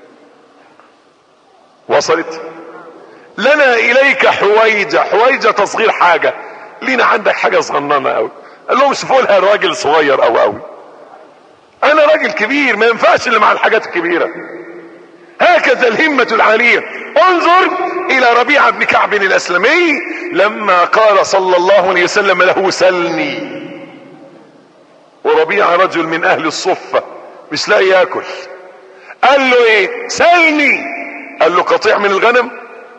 وصلت؟ لنا اليك حويجة، حويجة تصغير حاجة، لينا عندك حاجة صغننة قوي. قال لهم شوفوا لها راجل صغير او قوي، انا راجل كبير ما ينفعش اللي مع الحاجات الكبيرة. هكذا الهمة العالية. انظر الى ربيعة بن كعب الاسلمي لما قال صلى الله عليه وسلم له سلني، وربيعة رجل من اهل الصفة مش لاقي ياكل، قال له ايه؟ سلني. قال له قطيع من الغنم؟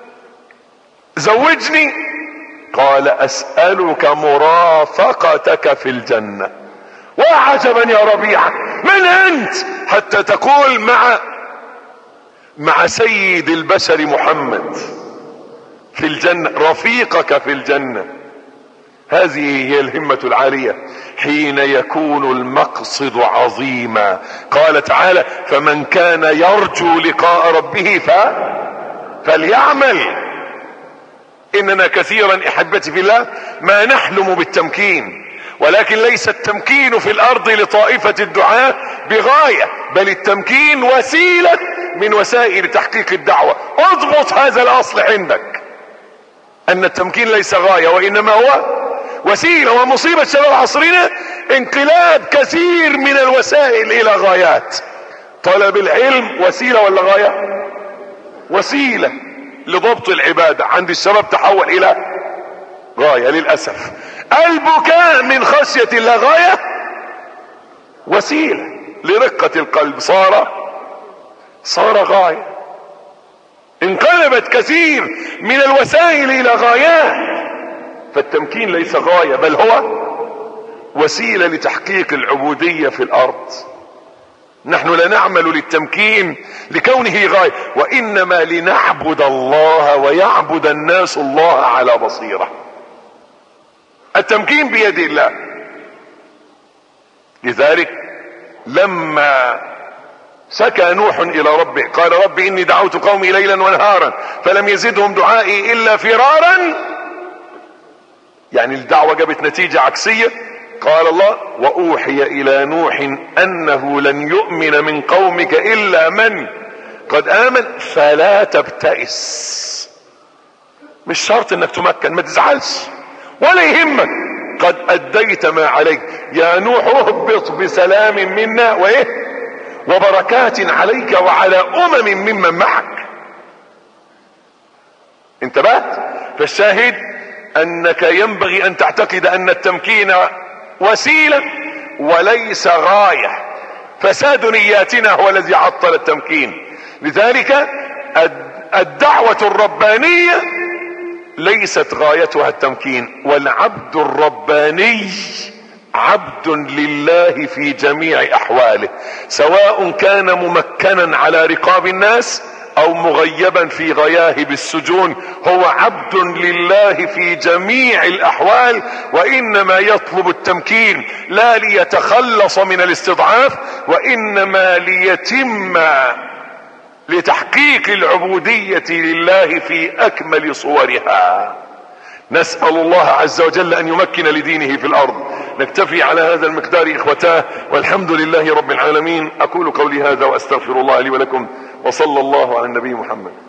زوجني. قال اسألك مرافقتك في الجنة. وعجبا يا ربيعة، من انت حتى تقول مع مع سيد البشر محمد في الجنة، رفيقك في الجنة. هذه هي الهمة العالية حين يكون المقصد عظيما. قال تعالى فمن كان يرجو لقاء ربه ف... فليعمل. اننا كثيرا احبتي في الله ما نحلم بالتمكين، ولكن ليس التمكين في الارض لطائفة الدعاة بغاية، بل التمكين وسيلة من وسائل تحقيق الدعوة. اضبط هذا الاصل عندك، ان التمكين ليس غاية وانما هو وسيلة. ومصيبة شباب عصرنا انقلاب كثير من الوسائل الى غايات. طلب العلم وسيلة ولا غاية؟ وسيلة لضبط العبادة، عند الشباب تحول الى غاية للأسف. البكاء من خشية الله غاية، وسيلة لرقة القلب صار صار غاية. انقلبت كثير من الوسائل الى غايات، فالتمكين ليس غاية بل هو وسيلة لتحقيق العبودية في الارض. نحن لا نعمل للتمكين لكونه غاية، وانما لنعبد الله ويعبد الناس الله على بصيرة. التمكين بيد الله. لذلك لما سكى نوح الى ربه قال رب اني دعوت قومي ليلا ونهارا فلم يزدهم دعائي الا فرارا، يعني الدعوة جابت نتيجة عكسية. قال الله واوحي الى نوح انه لن يؤمن من قومك الا من قد امن فلا تبتئس. مش شرط انك تمكن، ما تزعلش ولا يهمك، قد اديت ما عليك يا نوح اهبط بسلام منا وايه وبركات عليك وعلى امم ممن معك. انتبهت؟ فالشاهد انك ينبغي ان تعتقد ان التمكين وسيلة وليس غاية. فساد نياتنا هو الذي عطل التمكين. لذلك الدعوة الربانية ليست غايتها التمكين، والعبد الرباني عبد لله في جميع احواله، سواء كان ممكنا على رقاب الناس او مغيبا في غياهب السجون، هو عبد لله في جميع الاحوال. وانما يطلب التمكين لا ليتخلص من الاستضعاف، وانما ليتم لتحقيق العبودية لله في اكمل صورها. نسأل الله عز وجل ان يمكن لدينه في الارض. نكتفي على هذا المقدار اخوتاه، والحمد لله رب العالمين. اقول قولي هذا واستغفر الله لي ولكم، وصلى الله على النبي محمد.